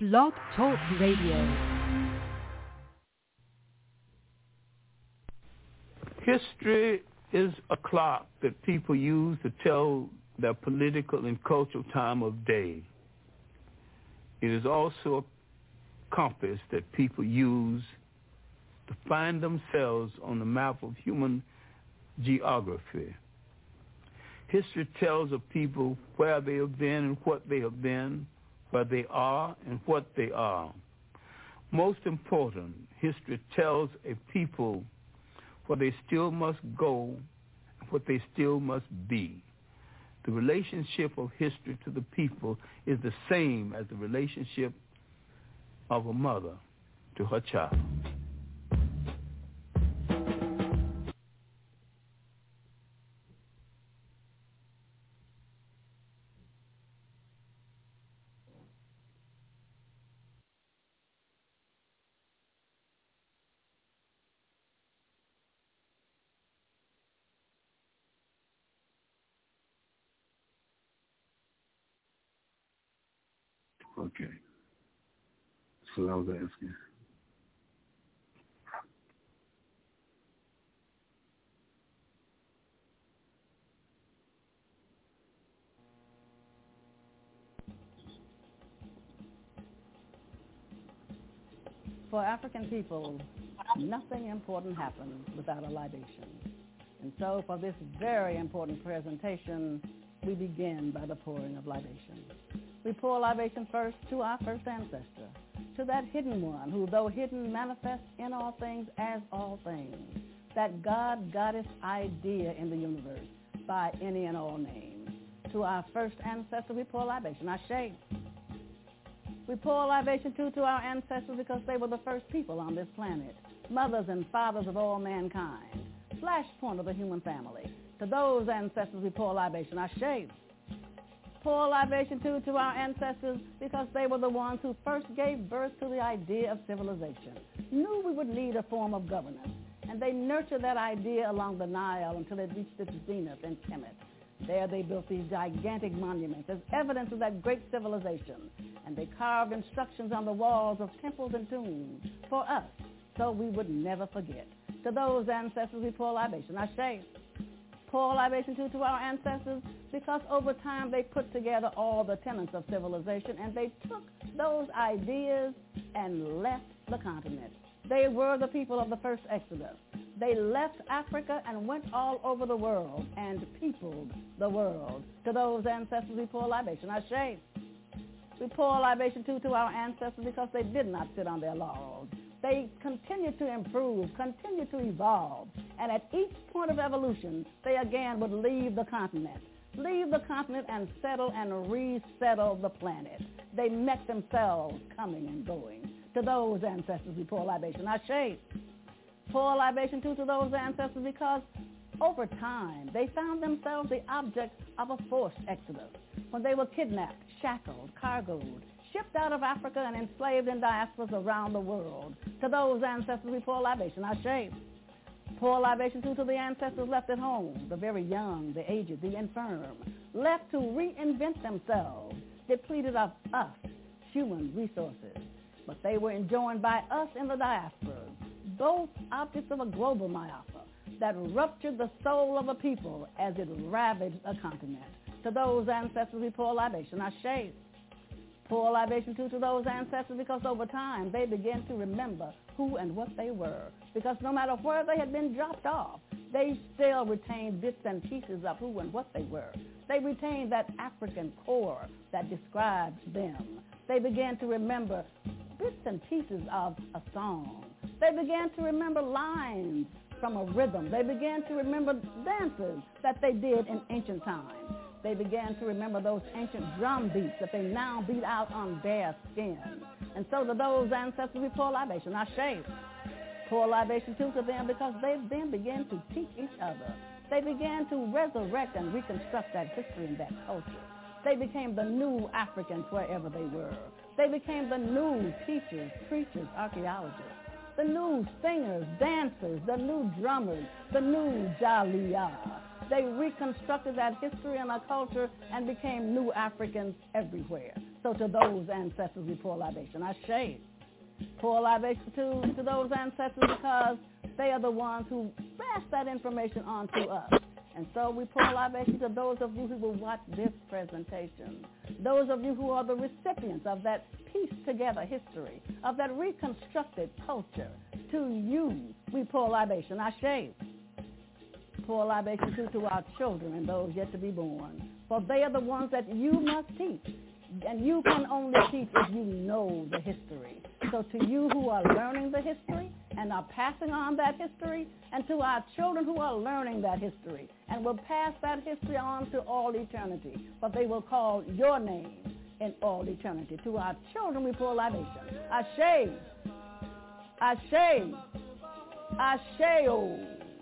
Blog Talk Radio. History is a clock that people use to tell their political and cultural time of day. It is also a compass that people use to find themselves on the map of human geography. History tells of people where they have been and what they have been, where they are and what they are. Most important, history tells a people where they still must go and what they still must be. The relationship of history to the people is the same as the relationship of a mother to her child. Okay. So I was asking. For African people, nothing important happens without a libation. And so for this very important presentation, we begin by the pouring of libation. We pour libation first to our first ancestor, to that hidden one who, though hidden, manifests in all things as all things, that God-Goddess idea in the universe by any and all names. To our first ancestor, we pour libation, Ashe. We pour libation too to our ancestors because they were the first people on this planet, mothers and fathers of all mankind, flashpoint of the human family. To those ancestors, we pour libation, Ashe. Pour libation too to our ancestors because they were the ones who first gave birth to the idea of civilization, knew we would need a form of governance, and they nurtured that idea along the Nile until it reached its zenith in Kemet. There they built these gigantic monuments as evidence of that great civilization, and they carved instructions on the walls of temples and tombs for us so we would never forget. To those ancestors we pour libation, Ashe. Pour libation too to our ancestors because over time they put together all the tenets of civilization and they took those ideas and left the continent. They were the people of the first Exodus. They left Africa and went all over the world and peopled the world. To those ancestors we pour libation, Ashe. We pour libation too to our ancestors because they did not sit on their laurels. They continued to improve, continued to evolve, and at each point of evolution, they again would leave the continent and settle and resettle the planet. They met themselves coming and going. To those ancestors, we pour libation, Ashe. Pour libation too to those ancestors because over time, they found themselves the object of a forced exodus when they were kidnapped, shackled, cargoed, shipped out of Africa and enslaved in diasporas around the world. To those ancestors we pour libation, Ashe. Pour libation too to the ancestors left at home, the very young, the aged, the infirm, left to reinvent themselves, depleted of us, human resources. But they were enjoined by us in the diaspora, both objects of a global myopa that ruptured the soul of a people as it ravaged a continent. To those ancestors we pour libation, Ashe. Pour libation too to those ancestors because over time they began to remember who and what they were. Because no matter where they had been dropped off, they still retained bits and pieces of who and what they were. They retained that African core that describes them. They began to remember bits and pieces of a song. They began to remember lines from a rhythm. They began to remember dances that they did in ancient times. They began to remember those ancient drum beats that they now beat out on bare skin. And so to those ancestors we pour libation, Ashe. Pour libation too to them because they then began to teach each other. They began to resurrect and reconstruct that history and that culture. They became the new Africans wherever they were. They became the new teachers, preachers, archaeologists, the new singers, dancers, the new drummers, the new Jaliyah. They reconstructed that history and our culture and became new Africans everywhere. So to those ancestors we pour libation. Ashe. Pour libation to those ancestors because they are the ones who pass that information on to us. And so we pour libation to those of you who will watch this presentation, those of you who are the recipients of that pieced together history, of that reconstructed culture. To you, we pour libation. Ashe. Pour libation to our children and those yet to be born. For they are the ones that you must teach. And you can only teach if you know the history. So to you who are learning the history and are passing on that history, and to our children who are learning that history and will pass that history on to all eternity, but they will call your name in all eternity. To our children we pour libation. Ashe. Ashe. Ashe-o.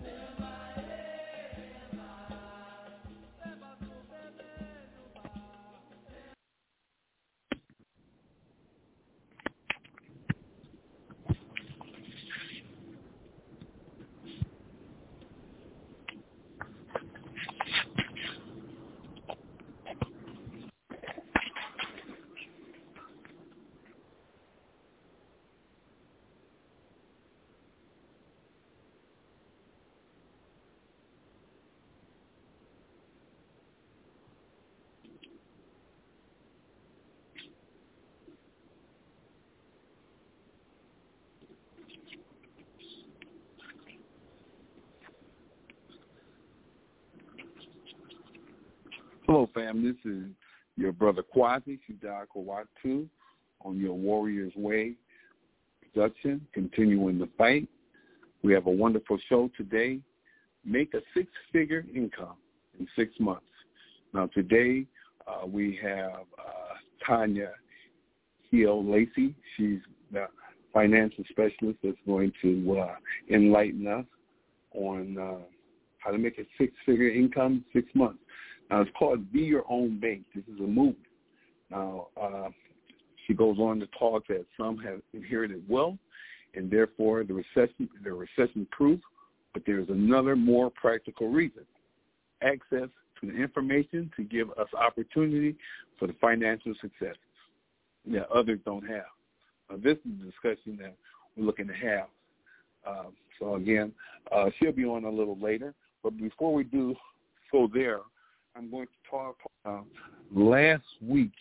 Hello, fam. This is your brother Kwazi Shudako Watu on your Warriors Way production, continuing the fight. We have a wonderful show today. Make a six-figure income in 6 months. Now, today we have Tanya Hill-Lacey. She's the financial specialist that's going to enlighten us on how to make a six-figure income in 6 months. Now, it's called Be Your Own Bank. This is a movement. Now, she goes on to talk that some have inherited wealth, and therefore they're recession-proof, but there's another more practical reason, access to the information to give us opportunity for the financial success that others don't have. Now, this is a discussion that we're looking to have. So, again, she'll be on a little later, but before we do go there, I'm going to talk. Last week,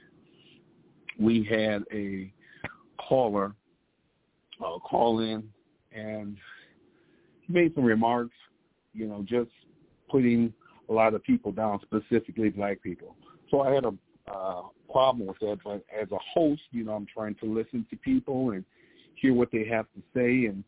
we had a caller call in, and he made some remarks, just putting a lot of people down, specifically black people. So I had a problem with that, but as a host, I'm trying to listen to people and hear what they have to say, and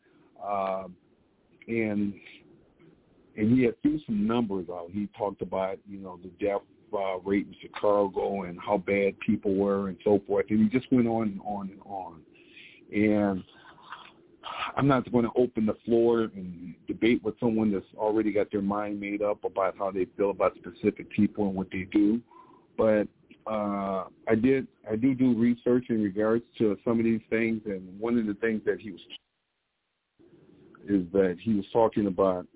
he had threw some numbers out. He talked about, the death rate in Chicago and how bad people were and so forth. And he just went on and on and on. And I'm not going to open the floor and debate with someone that's already got their mind made up about how they feel about specific people and what they do. But I do research in regards to some of these things. And one of the things that he was talking about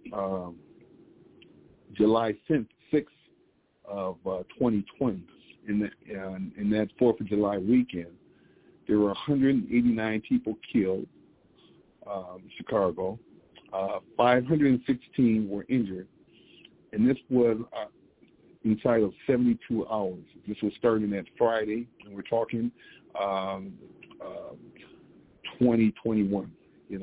July 6th of 2020, in that 4th of July weekend, there were 189 people killed in Chicago. 516 were injured, and this was inside of 72 hours. This was starting at Friday, and we're talking 2021.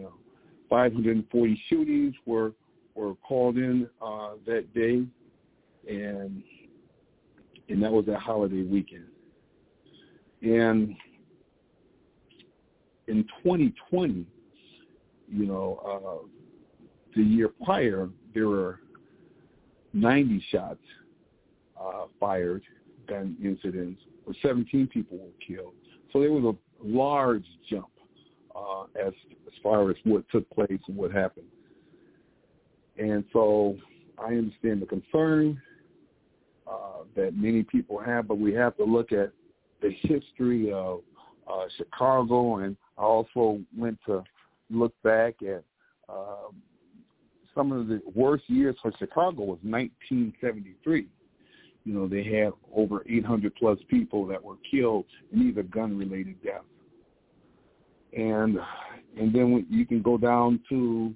540 shootings were called in that day, and that was that holiday weekend. And in 2020, the year prior, there were 90 shots fired, gun incidents, where 17 people were killed. So there was a large jump as far as what took place and what happened. And so I understand the concern that many people have, but we have to look at the history of Chicago, and I also went to look back at some of the worst years for Chicago was 1973. they had over 800 plus people that were killed in either gun-related deaths. And then you can go down to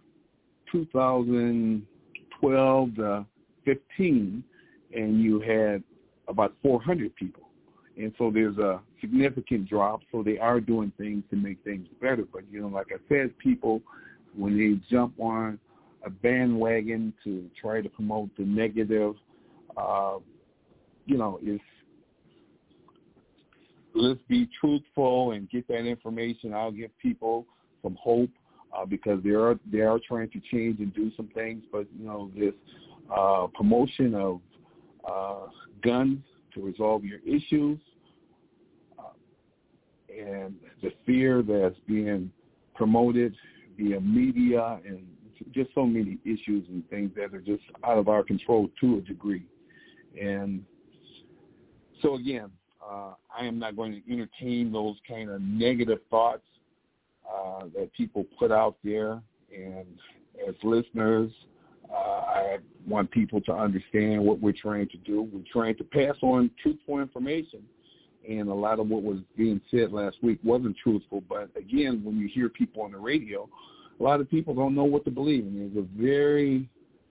2012 to 15, and you had about 400 people. And so there's a significant drop. So they are doing things to make things better. But, like I said, people, when they jump on a bandwagon to try to promote the negative, let's be truthful and get that information. I'll give people some hope because they are trying to change and do some things. But, this promotion of guns to resolve your issues and the fear that's being promoted via media and just so many issues and things that are just out of our control to a degree. And so, again, I am not going to entertain those kind of negative thoughts that people put out there. And as listeners, I want people to understand what we're trying to do. We're trying to pass on truthful information. And a lot of what was being said last week wasn't truthful. But, again, when you hear people on the radio, a lot of people don't know what to believe. And there's a very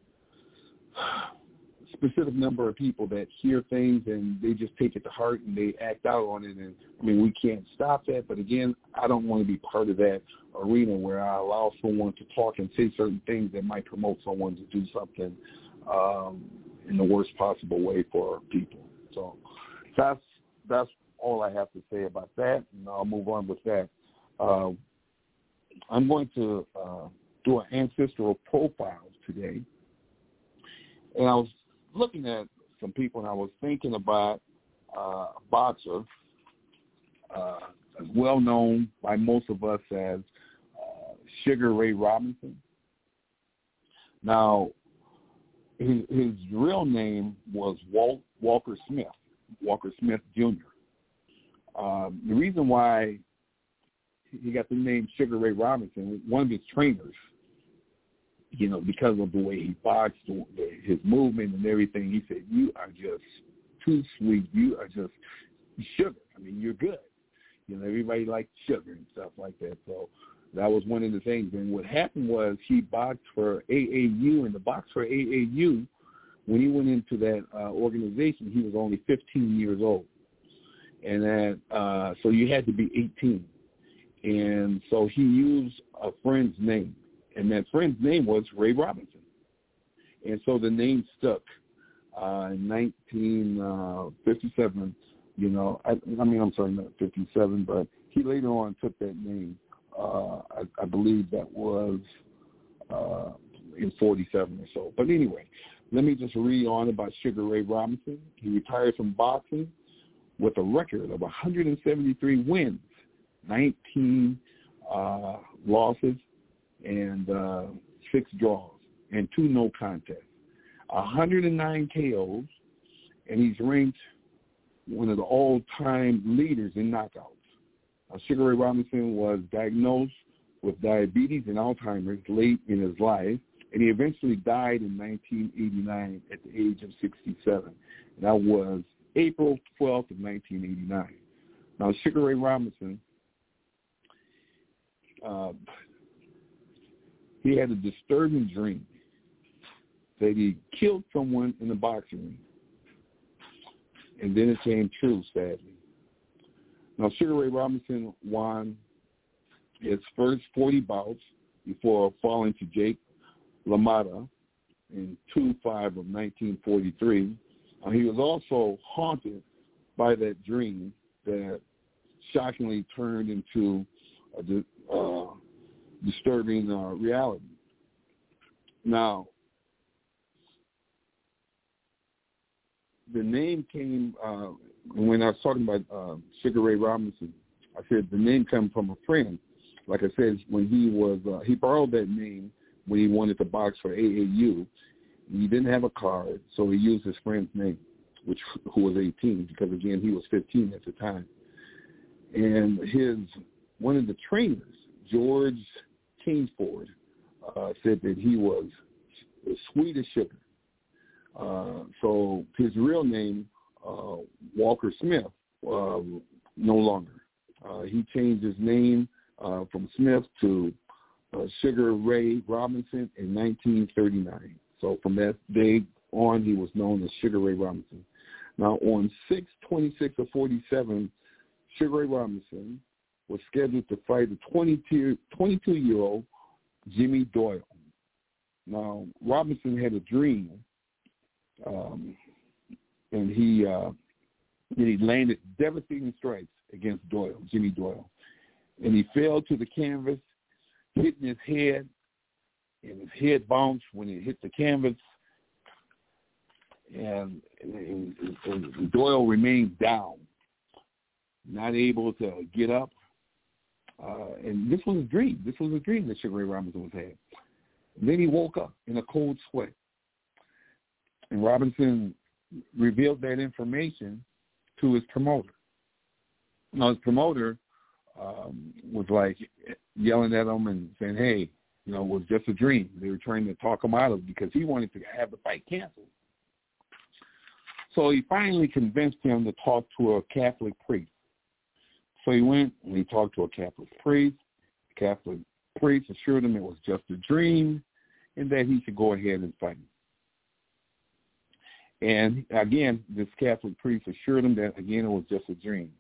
specific number of people that hear things and they just take it to heart and they act out on it. And, we can't stop that. But, again, I don't want to be part of that arena where I allow someone to talk and say certain things that might promote someone to do something in the worst possible way for people. So that's all I have to say about that, and I'll move on with that. I'm going to do an ancestral profile today, and I was looking at some people, and I was thinking about a boxer well known by most of us as Sugar Ray Robinson. Now, his real name was Walker Smith Jr. The reason why he got the name Sugar Ray Robinson, one of his trainers, because of the way he boxed, his movement and everything, he said, "You are just too sweet. You are just sugar. You're good." Everybody liked sugar and stuff like that. So that was one of the things. And what happened was he boxed for AAU, and the box for AAU, when he went into that organization, he was only 15 years old. And that, so you had to be 18. And so he used a friend's name, and that friend's name was Ray Robinson. And so the name stuck. In 1957, I'm sorry, not 57, but he later on took that name. I believe that was in 47 or so. But anyway, let me just read on about Sugar Ray Robinson. He retired from boxing with a record of 173 wins, 19 losses, and 6 draws, and 2 no contests, 109 KOs, and he's ranked one of the all-time leaders in knockouts. Sugar Ray Robinson was diagnosed with diabetes and Alzheimer's late in his life, and he eventually died in 1989 at the age of 67. And that was April 12th of 1989. Now, Sugar Ray Robinson, he had a disturbing dream that he killed someone in the boxing ring. And then it came true, sadly. Now, Sugar Ray Robinson won his first 40 bouts before falling to Jake LaMotta in 2-5 of 1943. He was also haunted by that dream that shockingly turned into a disturbing reality. Now, the name came, when I was talking about Sugar Ray Robinson, I said the name came from a friend. Like I said, when he was, he borrowed that name when he wanted to box for AAU. He didn't have a card, so he used his friend's name, who was 18, because, again, he was 15 at the time. And one of the trainers, George Kingsford, said that he was the sweetest sugar. So his real name, Walker Smith, no longer. He changed his name from Smith to Sugar Ray Robinson in 1939. So from that day on, he was known as Sugar Ray Robinson. Now, on 6/26/47, Sugar Ray Robinson was scheduled to fight a 22-year-old Jimmy Doyle. Now, Robinson had a dream, and he landed devastating strikes against Doyle, Jimmy Doyle. And he fell to the canvas, hitting his head, and his head bounced when he hit the canvas. And Doyle remained down, not able to get up. And this was a dream. This was a dream that Sugar Ray Robinson was having. Then he woke up in a cold sweat. And Robinson revealed that information to his promoter. Now, his promoter was like yelling at him and saying, hey, it was just a dream. They were trying to talk him out of it because he wanted to have the fight canceled. So he finally convinced him to talk to a Catholic priest. So he went and he talked to a Catholic priest. The Catholic priest assured him it was just a dream and that he should go ahead and fight. And again, this Catholic priest assured him that, again, it was just a dream.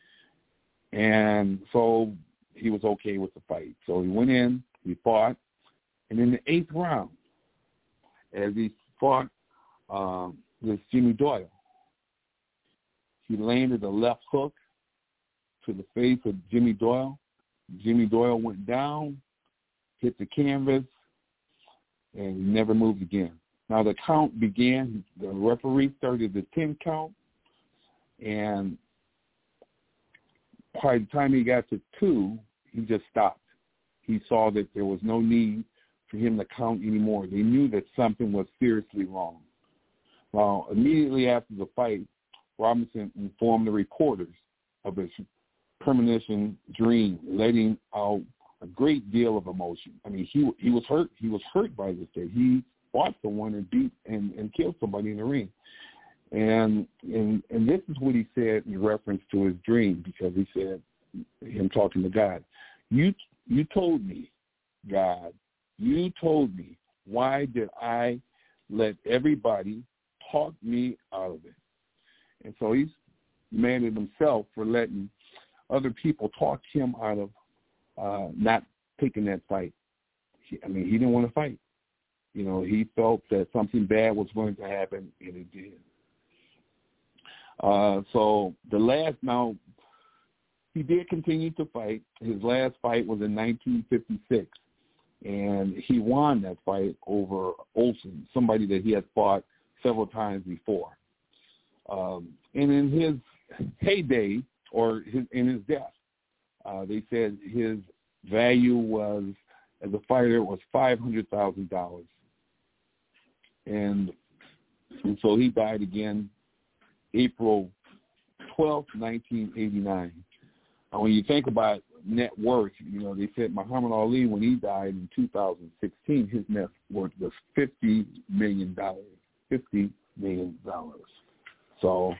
And so he was okay with the fight. So he went in, he fought, and in the 8th round, as he fought with Jimmy Doyle, he landed a left hook to the face of Jimmy Doyle. Jimmy Doyle went down, hit the canvas, and he never moved again. Now the count began. The referee started the 10 count, and by the time he got to 2, he just stopped. He saw that there was no need for him to count anymore. They knew that something was seriously wrong. Now, immediately after the fight, Robinson informed the reporters of his premonition dream, letting out a great deal of emotion. I mean, he was hurt. He was hurt by this day. He fought someone and beat and killed somebody in the ring. And this is what he said in reference to his dream, because he said, him talking to God, you told me, God, you told me, why did I let everybody talk me out of it? And so he's mad at himself for letting other people talk him out of not taking that fight. He didn't want to fight. He felt that something bad was going to happen, and it did. So now, he did continue to fight. His last fight was in 1956, and he won that fight over Olsen, somebody that he had fought several times before. And in his heyday, or in his death, they said his value was, as a fighter, was $500,000. And so he died again April 12th, 1989. When you think about net worth, they said Muhammad Ali, when he died in 2016, his net worth was $50 million. $50 million. So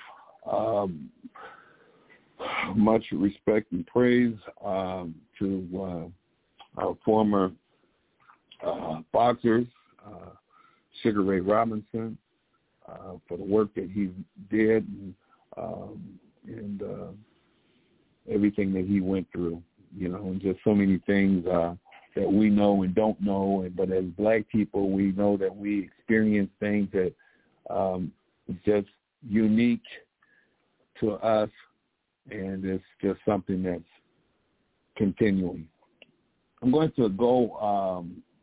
much respect and praise to our former boxers, Sugar Ray Robinson, for the work that he did and everything that he went through, and just so many things that we know and don't know. But as Black people, we know that we experience things that is just unique to us, and it's just something that's continuing. I'm going to go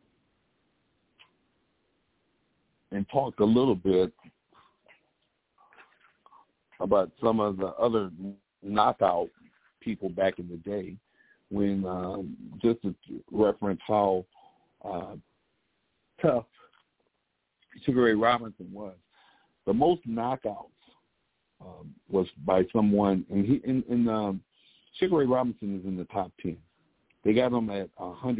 and talk a little bit about some of the other knockout people back in the day, when just to reference how tough Sugar Ray Robinson was. The most knockouts was by someone, and Sugar Ray Robinson is in the top 10. They got him at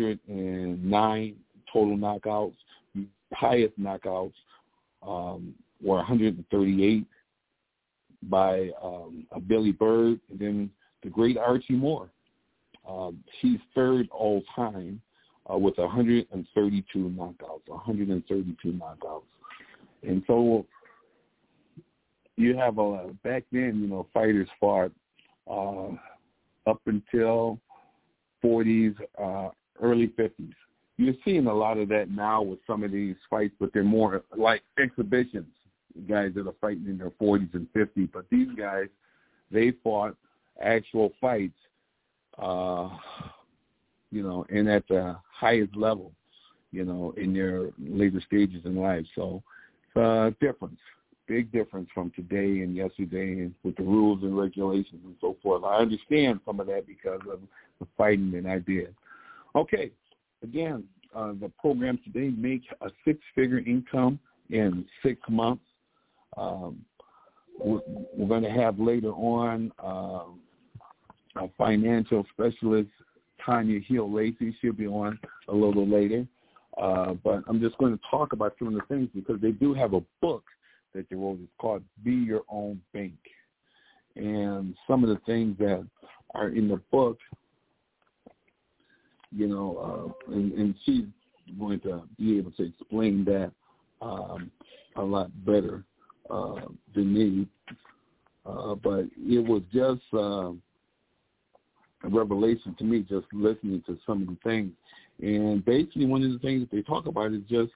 109 total knockouts. Highest knockouts or 138 by Billy Bird, and then the great Archie Moore. She's third all time with 132 knockouts. And so you have back then, fighters fought up until 40s, early 50s. You're seeing a lot of that now with some of these fights, but they're more like exhibitions. Guys that are fighting in their 40s and 50s, but these guys, they fought actual fights, and at the highest level, in their later stages in life. So it's a difference, big difference from today and yesterday, and with the rules and regulations and so forth. I understand some of that because of the fighting that I did. Okay, again, the program today, make a six-figure income in 6 months. We're going to have later on a financial specialist, Tanya Hill Lacey. She'll be on a little later. But I'm just going to talk about some of the things because they do have a book that they wrote. It's called Be Your Own Bank. And some of the things that are in the book, and she's going to be able to explain that a lot better than me, but it was just a revelation to me just listening to some of the things. And basically one of the things that they talk about is just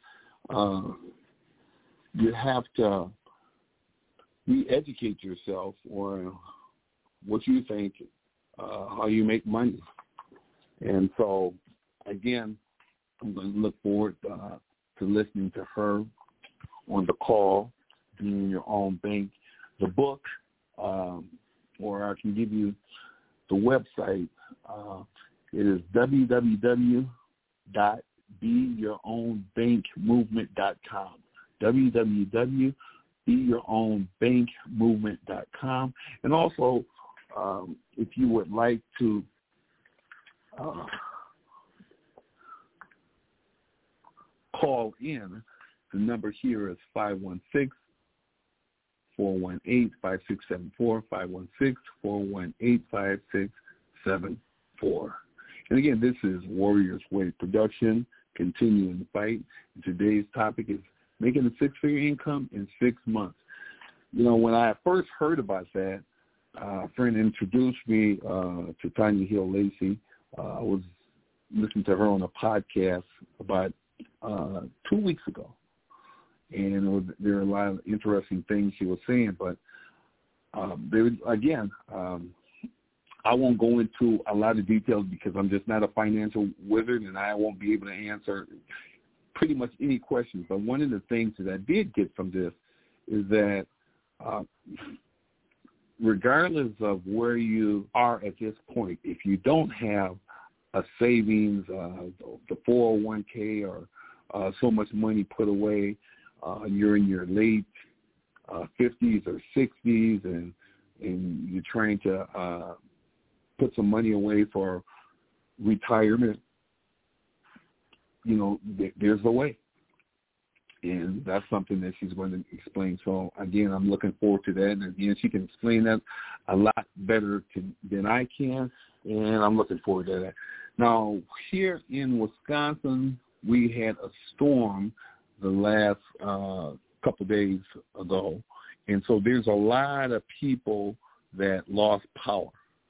you have to re-educate yourself or what you think, how you make money. And so, again, I'm going to look forward to listening to her on the call, Being Your Own Bank. The book, or I can give you the website. It is www.beyourownbankmovement.com. www.beyourownbankmovement.com. And also, if you would like to call in, the number here is 516-418-5674, 516-418-5674. And again, this is Warriors Way Production, continuing the fight. And today's topic is making a six-figure income in 6 months. When I first heard about that, a friend introduced me to Tanya Hill Lacey. I was listening to her on a podcast about 2 weeks ago. And there were a lot of interesting things she was saying, but I won't go into a lot of details because I'm just not a financial wizard and I won't be able to answer pretty much any questions. But one of the things that I did get from this is that regardless of where you are at this point, if you don't have a savings, the 401k or so much money put away, you're in your late 50s or 60s and you're trying to put some money away for retirement, there's a way. And that's something that she's going to explain. So, again, I'm looking forward to that. And, again, she can explain that a lot better than I can, and I'm looking forward to that. Now, here in Wisconsin, we had a storm the last couple days ago, and so there's a lot of people that lost power.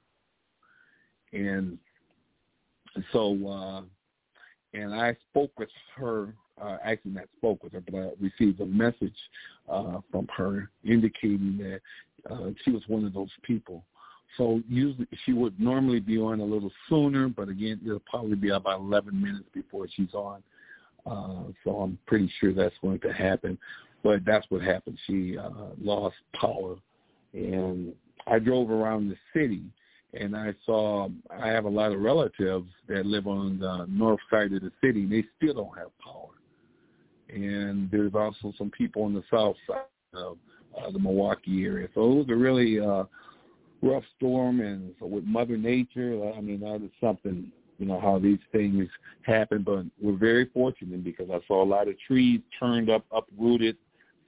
And so, and I spoke with her, actually not spoke with her, but I received a message from her indicating that she was one of those people. So usually she would normally be on a little sooner, but again, it'll probably be about 11 minutes before she's on. So I'm pretty sure that's going to happen. But that's what happened. She lost power. And I drove around the city, and I have a lot of relatives that live on the north side of the city, and they still don't have power. And there's also some people on the south side of the Milwaukee area. So it was a really rough storm, and so with Mother Nature, I mean, that is something, how these things happen. But we're very fortunate because I saw a lot of trees turned up, uprooted.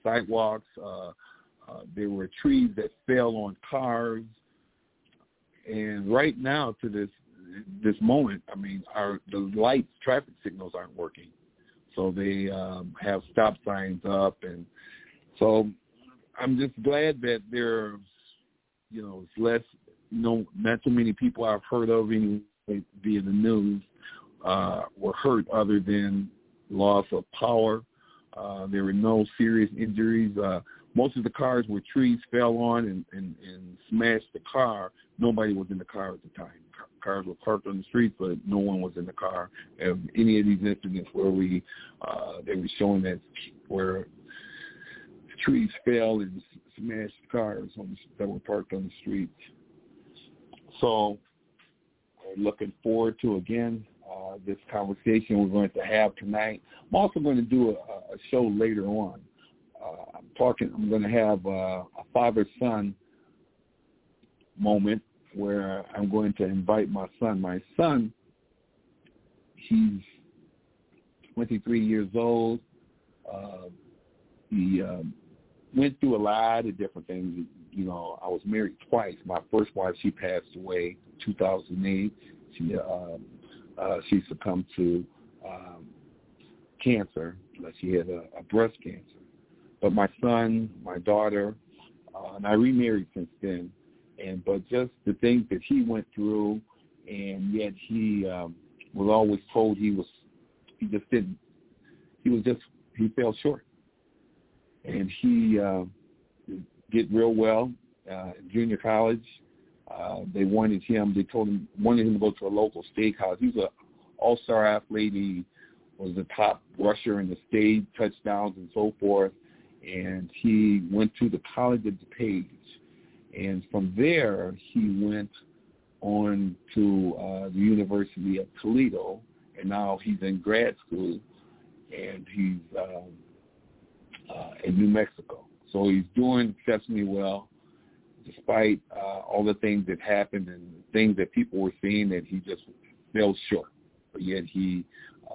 sidewalks. There were trees that fell on cars. And right now, to this moment, I mean, the lights, traffic signals aren't working. So they have stop signs up. And so I'm just glad that there's, less, not too many people I've heard of via the news were hurt other than loss of power. There were no serious injuries. Most of the cars where trees fell on and smashed the car, nobody was in the car at the time. Cars were parked on the street, but no one was in the car. Any of these incidents where they were showing that where trees fell and smashed cars that were parked on the streets. So we're looking forward to, again, this conversation we're going to have tonight. I'm also going to do a show later on. I'm going to have a father-son moment where I'm going to invite my son. My son, he's 23 years old. He went through a lot of different things. I was married twice. My first wife, she passed away in 2008. She succumbed to cancer. She had a breast cancer. But my son, my daughter, and I remarried since then. But just the things that he went through, and yet he was always told he fell short. And he did real well in junior college. They wanted him to go to a local steakhouse. He was an all-star athlete. He was the top rusher in the state, touchdowns and so forth. And he went to the College of DuPage. And from there, he went on to the University of Toledo. And now he's in grad school, and he's in New Mexico. So he's doing exceptionally well, despite all the things that happened and things that people were seeing that he just fell short. But yet he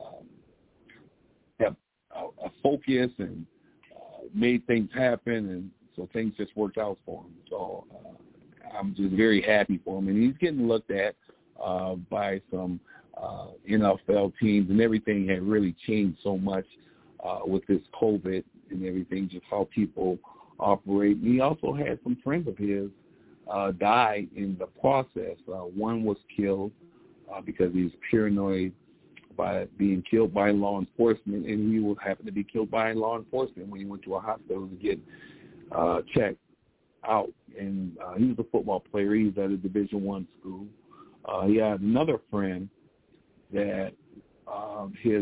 kept a focus and made things happen, and so things just worked out for him. So I'm just very happy for him. And he's getting looked at by some NFL teams, and everything had really changed so much with this COVID and everything, just how people operate. And he also had some friends of his die in the process. One was killed because he was paranoid by being killed by law enforcement, and he happened to be killed by law enforcement when he went to a hospital to get checked out. And he was a football player. He was at a Division I school. He had another friend that his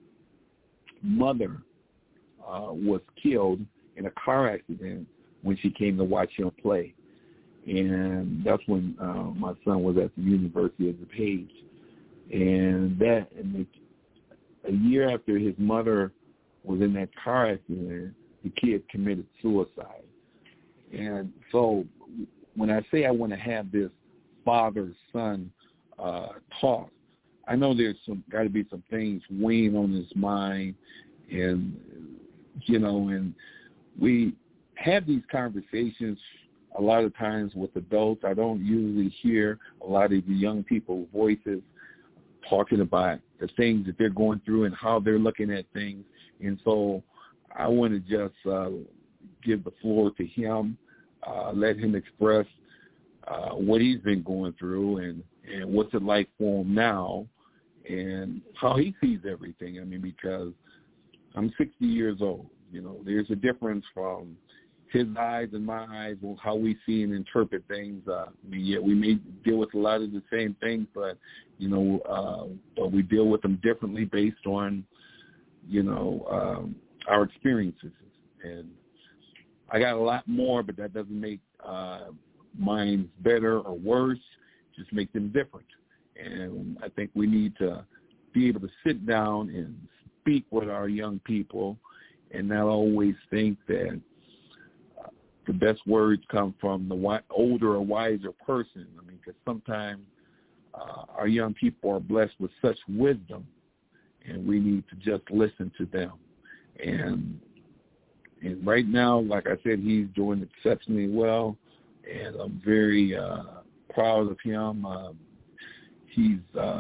mother was killed in a car accident when she came to watch him play. And that's when my son was at the University of DuPage. And a year after his mother was in that car accident, the kid committed suicide. And so when I say I want to have this father-son talk, I know there's got to be some things weighing on his mind, and and we have these conversations a lot of times with adults. I don't usually hear a lot of the young people's voices talking about the things that they're going through and how they're looking at things. And so I want to just give the floor to him, let him express what he's been going through and what's it like for him now and how he sees everything. I mean, because I'm 60 years old. There's a difference from his eyes and my eyes on how we see and interpret things. We may deal with a lot of the same things, but but we deal with them differently based on our experiences. And I got a lot more, but that doesn't make mine better or worse. Just make them different. And I think we need to be able to sit down and speak with our young people and not always think that the best words come from the older or wiser person. I mean, because sometimes our young people are blessed with such wisdom, and we need to just listen to them. And And right now, like I said, he's doing exceptionally well, and I'm very proud of him. He's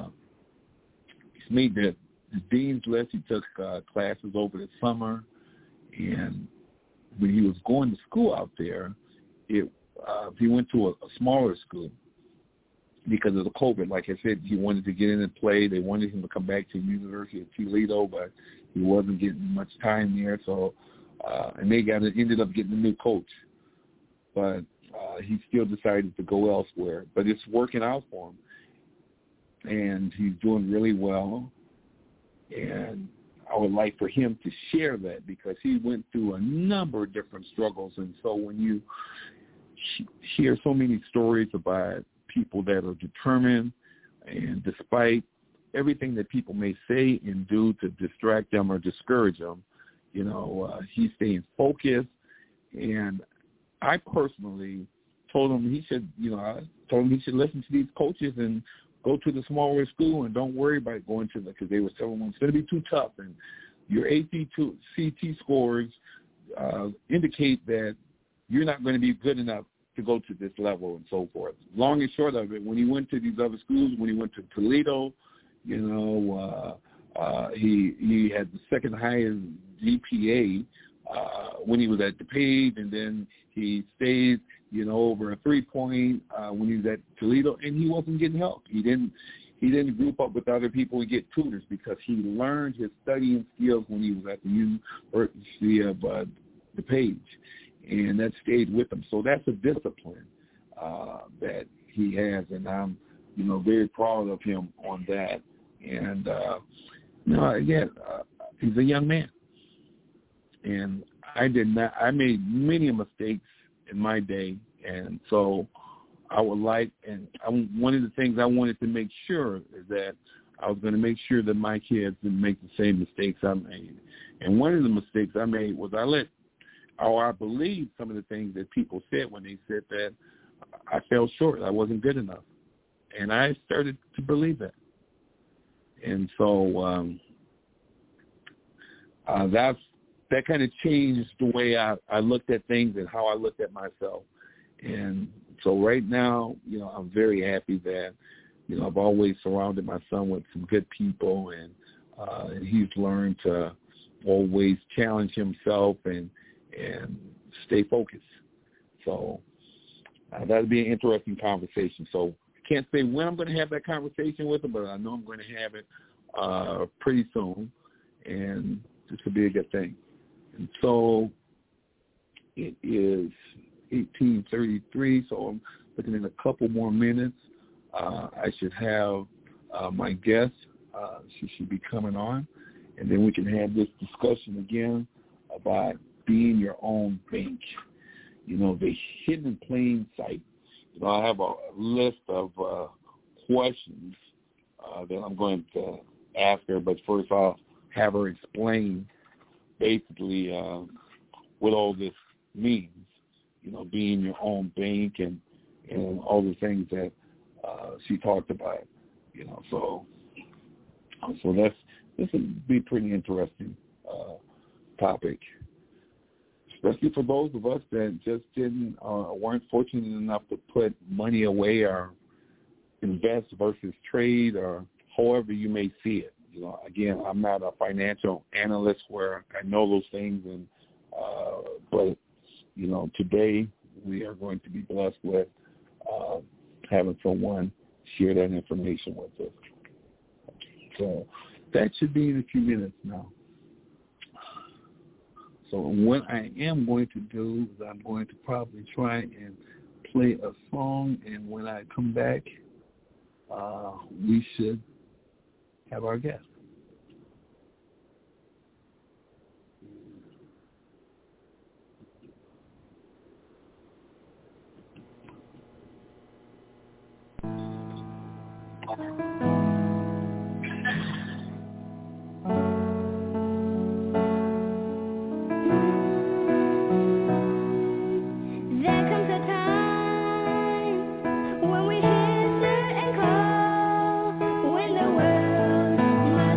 made the dean's list. He took classes over the summer, and when he was going to school out there, he went to a smaller school because of the COVID. Like I said, he wanted to get in and play. They wanted him to come back to the University of Toledo, but he wasn't getting much time there. So, and they ended up getting a new coach, but he still decided to go elsewhere. But it's working out for him, and he's doing really well. And I would like for him to share that because he went through a number of different struggles. And so when you hear so many stories about people that are determined, and despite everything that people may say and do to distract them or discourage them, he's staying focused. And I personally told him he should listen to these coaches and go to the smaller school and don't worry about going to because they were telling him it's going to be too tough. And your ACT scores indicate that you're not going to be good enough to go to this level and so forth. Long and short of it, when he went to these other schools, when he went to Toledo, he had the second highest GPA when he was at DePage, and then he stayed, over a 3-point when he was at Toledo, and he wasn't getting help. He didn't group up with other people and get tutors because he learned his studying skills when he was at the University of DePage, and that stayed with him. So that's a discipline that he has, and I'm, very proud of him on that. And he's a young man, and I made many mistakes in my day, and so one of the things I wanted to make sure is that I was going to make sure that my kids didn't make the same mistakes I made. And one of the mistakes I made was I believed some of the things that people said when they said that I fell short, I wasn't good enough, and I started to believe that. And so that kind of changed the way I looked at things and how I looked at myself. And so right now, I'm very happy that, I've always surrounded my son with some good people, and he's learned to always challenge himself and stay focused. So that'll be an interesting conversation. So I can't say when I'm going to have that conversation with him, but I know I'm going to have it pretty soon, and this will be a good thing. And so it is 18:33, so I'm looking at a couple more minutes. I should have my guest. She should be coming on, and then we can have this discussion again about being your own bank. The hidden in plain sight. I have a list of questions that I'm going to ask her, but first I'll have her explain basically what all this means, being your own bank and all the things that she talked about, So this would be a pretty interesting topic, especially for those of us that just weren't fortunate enough to put money away or invest versus trade or however you may see it. Again, I'm not a financial analyst where I know those things, but today we are going to be blessed with having someone share that information with us. So that should be in a few minutes now. So what I am going to do is I'm going to probably try and play a song, and when I come back, we should have our guest. When we hear certain call, when the world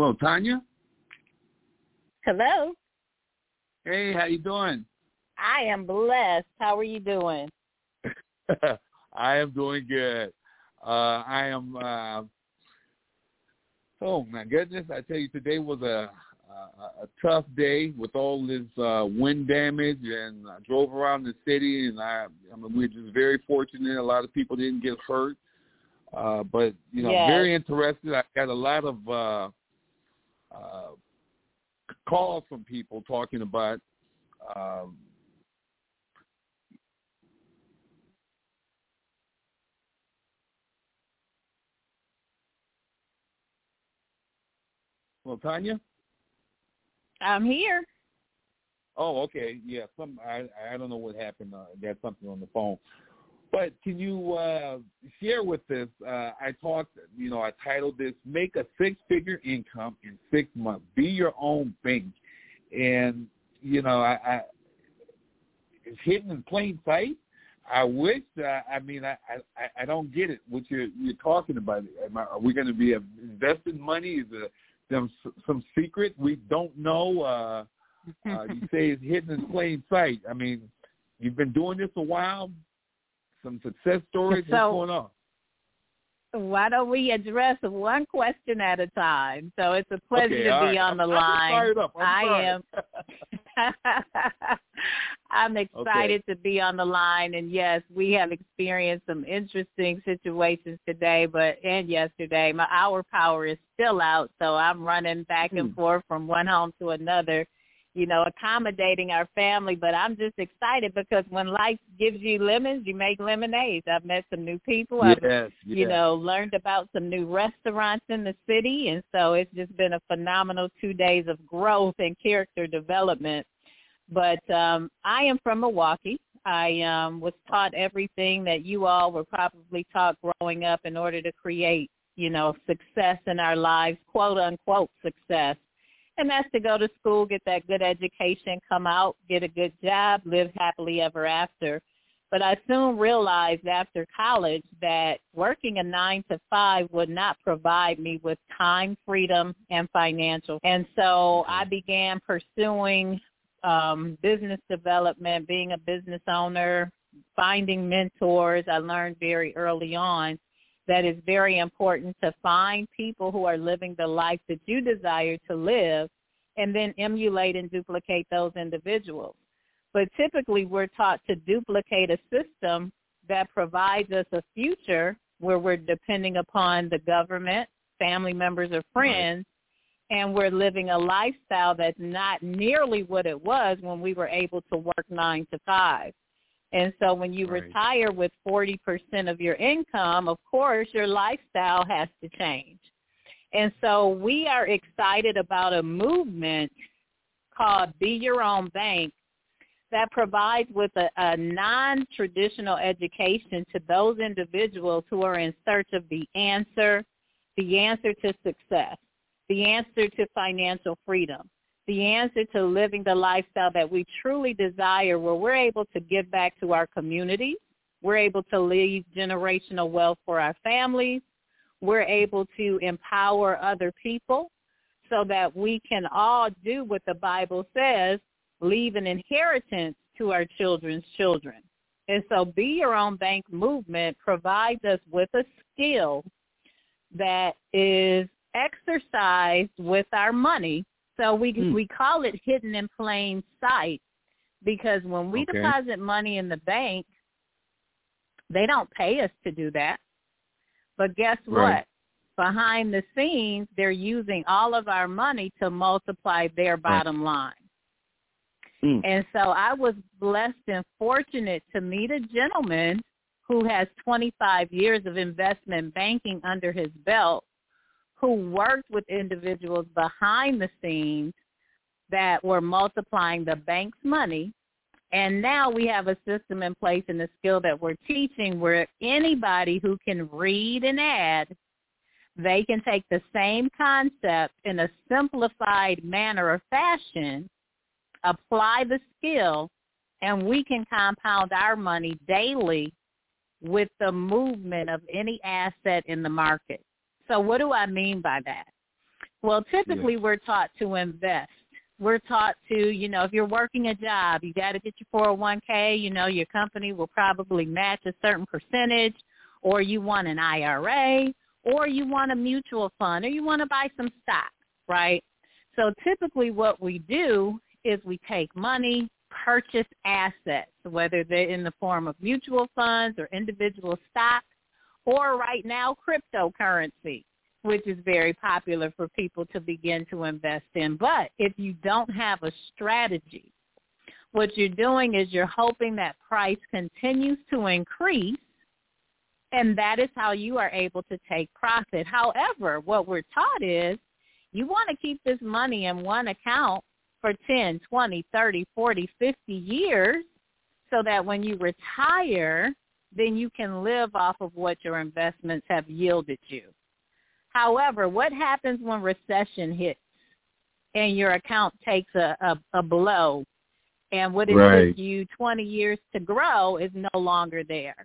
Hello, Tanya. Hello. Hey, how you doing? I am blessed. How are you doing? I am doing good. I am. Oh my goodness! I tell you, today was a tough day with all this wind damage, and I drove around the city, and I mean, we're just very fortunate. A lot of people didn't get hurt, but you know, Yes. very interested. I got a lot of calls from people talking about. Well, Tanya? I'm here. Oh, okay. Yeah, I don't know what happened. Got something on the phone. But can you share with us, I titled this, Make a Six-Figure Income in 6 Months. Be Your Own Bank. And, you know, it's hidden in plain sight. I wish, I don't get it, what you're talking about. Are we going to be investing money? Is it some secret we don't know? You say it's hidden in plain sight. I mean, you've been doing this a while. Some success stories. What's going on? Why don't we address one question at a time? So it's a pleasure to be on the line. Fired up. I am. I'm excited to be on the line, and yes, we have experienced some interesting situations today, and yesterday. Our power is still out, so I'm running back and forth from one home to another, you know, accommodating our family. But I'm just excited because when life gives you lemons, you make lemonades. I've met some new people. I've learned about some new restaurants in the city, and so it's just been a phenomenal 2 days of growth and character development. But I am from Milwaukee. I was taught everything that you all were probably taught growing up in order to create, you know, success in our lives, quote unquote success. And that's to go to school, get that good education, come out, get a good job, live happily ever after. But I soon realized after college that working a 9-to-5 would not provide me with time, freedom, and financial. And so I began pursuing business development, being a business owner, finding mentors. I learned very early on that it's very important to find people who are living the life that you desire to live and then emulate and duplicate those individuals. But typically we're taught to duplicate a system that provides us a future where we're depending upon the government, family members, or friends, and we're living a lifestyle that's not nearly what it was when we were able to work 9-to-5. And so when you retire with 40% of your income, of course, your lifestyle has to change. And so we are excited about a movement called Be Your Own Bank that provides with a non-traditional education to those individuals who are in search of the answer to success, the answer to financial freedom, the answer to living the lifestyle that we truly desire, where we're able to give back to our communities, we're able to leave generational wealth for our families, we're able to empower other people so that we can all do what the Bible says, leave an inheritance to our children's children. And so Be Your Own Bank movement provides us with a skill that is exercised with our money. So we call it hidden in plain sight, because when we deposit money in the bank, they don't pay us to do that. But guess what? Behind the scenes, they're using all of our money to multiply their bottom line. And so I was blessed and fortunate to meet a gentleman who has 25 years of investment banking under his belt, who worked with individuals behind the scenes that were multiplying the bank's money. And now we have a system in place and a skill that we're teaching where anybody who can read and add, they can take the same concept in a simplified manner or fashion, apply the skill, and we can compound our money daily with the movement of any asset in the market. So what do I mean by that? Well, typically we're taught to invest. We're taught to, if you're working a job, you got to get your 401k. Your company will probably match a certain percentage, or you want an IRA, or you want a mutual fund, or you want to buy some stock, right? So typically what we do is we take money, purchase assets, whether they're in the form of mutual funds or individual stocks, or right now cryptocurrency, which is very popular for people to begin to invest in. But if you don't have a strategy, what you're doing is you're hoping that price continues to increase, and that is how you are able to take profit. However, what we're taught is you want to keep this money in one account for 10, 20, 30, 40, 50 years so that when you retire, then you can live off of what your investments have yielded you. However, what happens when recession hits and your account takes a blow, and what it took you 20 years to grow is no longer there?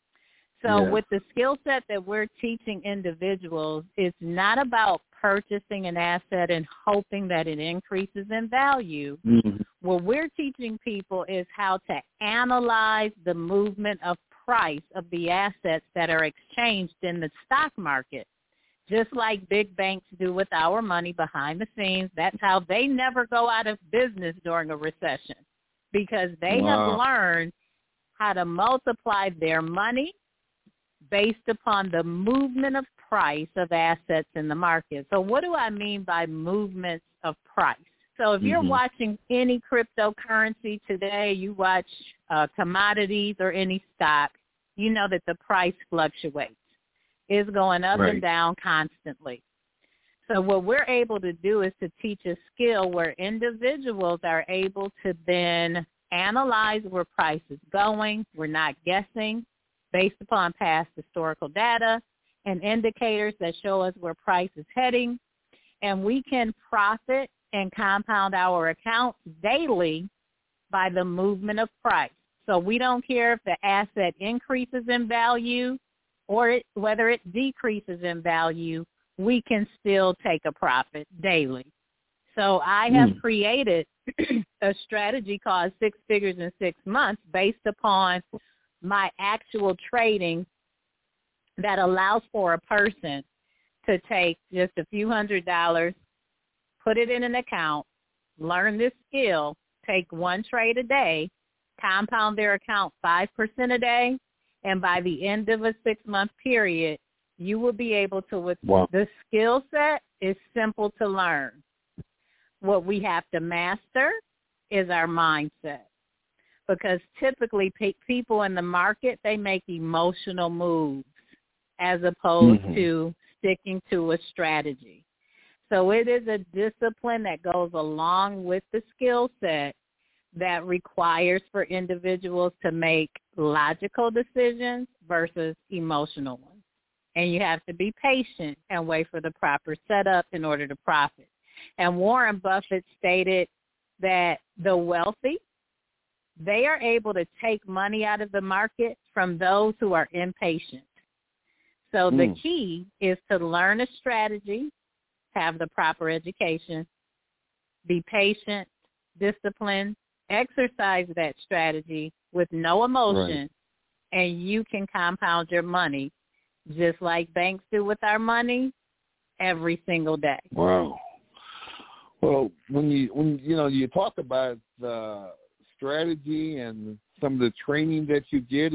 So with the skill set that we're teaching individuals, it's not about purchasing an asset and hoping that it increases in value. Mm-hmm. What we're teaching people is how to analyze the movement of price of the assets that are exchanged in the stock market. Just like big banks do with our money behind the scenes, that's how they never go out of business during a recession, because they have learned how to multiply their money based upon the movement of price of assets in the market. So what do I mean by movements of price? So if you're watching any cryptocurrency today, you watch commodities or any stock, you know that the price fluctuates. It's going up and down constantly. So what we're able to do is to teach a skill where individuals are able to then analyze where price is going. We're not guessing, based upon past historical data and indicators that show us where price is heading. And we can profit and compound our accounts daily by the movement of price. So we don't care if the asset increases in value or whether it decreases in value, we can still take a profit daily. So I have created a strategy called 6 Figures in 6 Months based upon my actual trading that allows for a person to take just a few $100s, put it in an account, learn this skill, take one trade a day, compound their account 5% a day, and by the end of a 6-month period, you will be able to, the skill set is simple to learn. What we have to master is our mindset, because typically people in the market, they make emotional moves as opposed to sticking to a strategy. So it is a discipline that goes along with the skill set that requires for individuals to make logical decisions versus emotional ones. And you have to be patient and wait for the proper setup in order to profit. And Warren Buffett stated that the wealthy, they are able to take money out of the market from those who are impatient. So the key is to learn a strategy, have the proper education, be patient, disciplined, exercise that strategy with no emotion, and you can compound your money just like banks do with our money every single day. Wow. Well, when you talk about the strategy and some of the training that you get,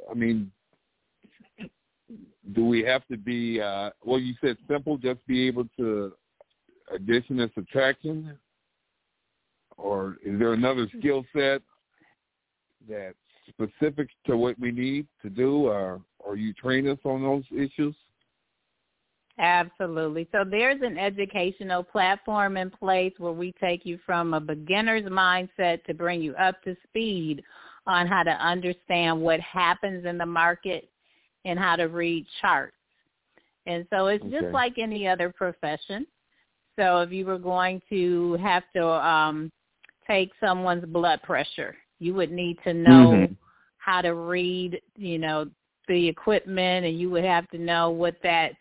do we have to be, you said simple, just be able to addition and subtraction? Or is there another skill set that's specific to what we need to do, or you train us on those issues? Absolutely. So there's an educational platform in place where we take you from a beginner's mindset to bring you up to speed on how to understand what happens in the market and how to read charts. And so it's just like any other profession. So if you were going to have to take someone's blood pressure, you would need to know how to read, the equipment, and you would have to know what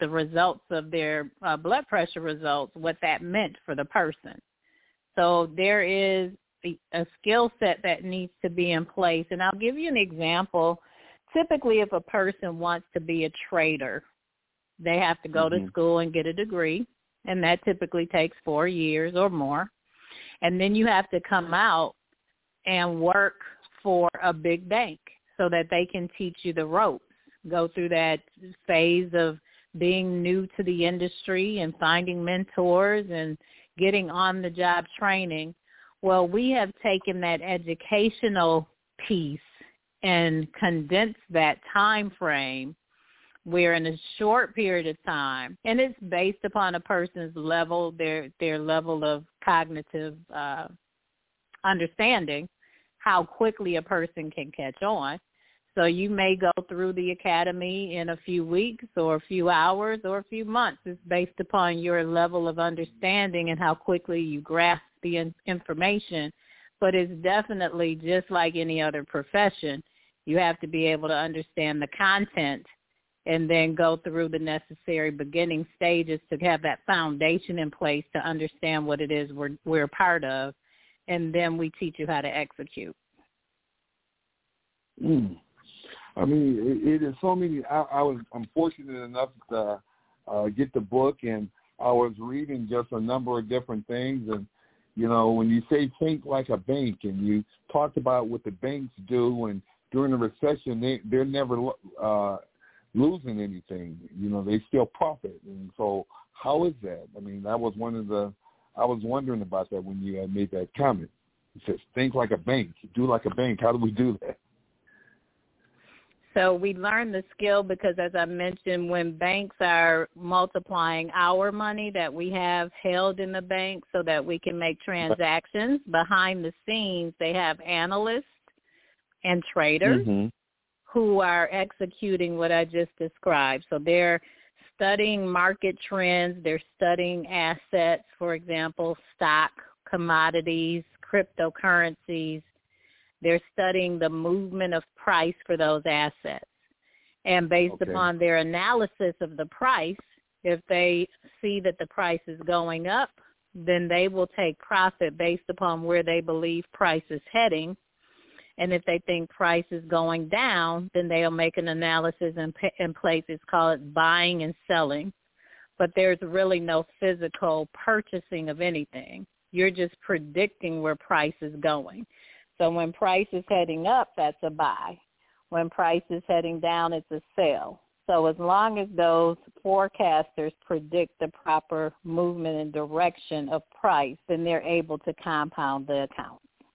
the results of their blood pressure results, what that meant for the person. So there is a skill set that needs to be in place. And I'll give you an example. Typically, if a person wants to be a trader, they have to go to school and get a degree, and that typically takes 4 years or more. And then you have to come out and work for a big bank so that they can teach you the ropes, go through that phase of being new to the industry and finding mentors and getting on-the-job training. Well, we have taken that educational piece and condensed that time frame where in a short period of time, and it's based upon a person's level, their level of cognitive understanding, how quickly a person can catch on. So you may go through the academy in a few weeks or a few hours or a few months. It's based upon your level of understanding and how quickly you grasp the information. But it's definitely just like any other profession. You have to be able to understand the content and then go through the necessary beginning stages to have that foundation in place to understand what it is we're a part of. And then we teach you how to execute. I mean, it is so many. I'm fortunate enough to get the book, and I was reading just a number of different things. And, you know, when you say think like a bank, and you talked about what the banks do, and during the recession, they're never losing anything. You know, they still profit. And so how is that? I mean, that was I was wondering about that when you had made that comment. It says, think like a bank, do like a bank. How do we do that? So we learn the skill because, as I mentioned, when banks are multiplying our money that we have held in the bank so that we can make transactions, behind the scenes they have analysts and traders who are executing what I just described. So they're studying market trends. They're studying assets, for example, stock, commodities, cryptocurrencies. They're studying the movement of price for those assets. And based upon their analysis of the price, if they see that the price is going up, then they will take profit based upon where they believe price is heading. And if they think price is going down, then they'll make an analysis in place. It's called buying and selling. But there's really no physical purchasing of anything. You're just predicting where price is going. So when price is heading up, that's a buy. When price is heading down, it's a sell. So as long as those forecasters predict the proper movement and direction of price, then they're able to compound the account.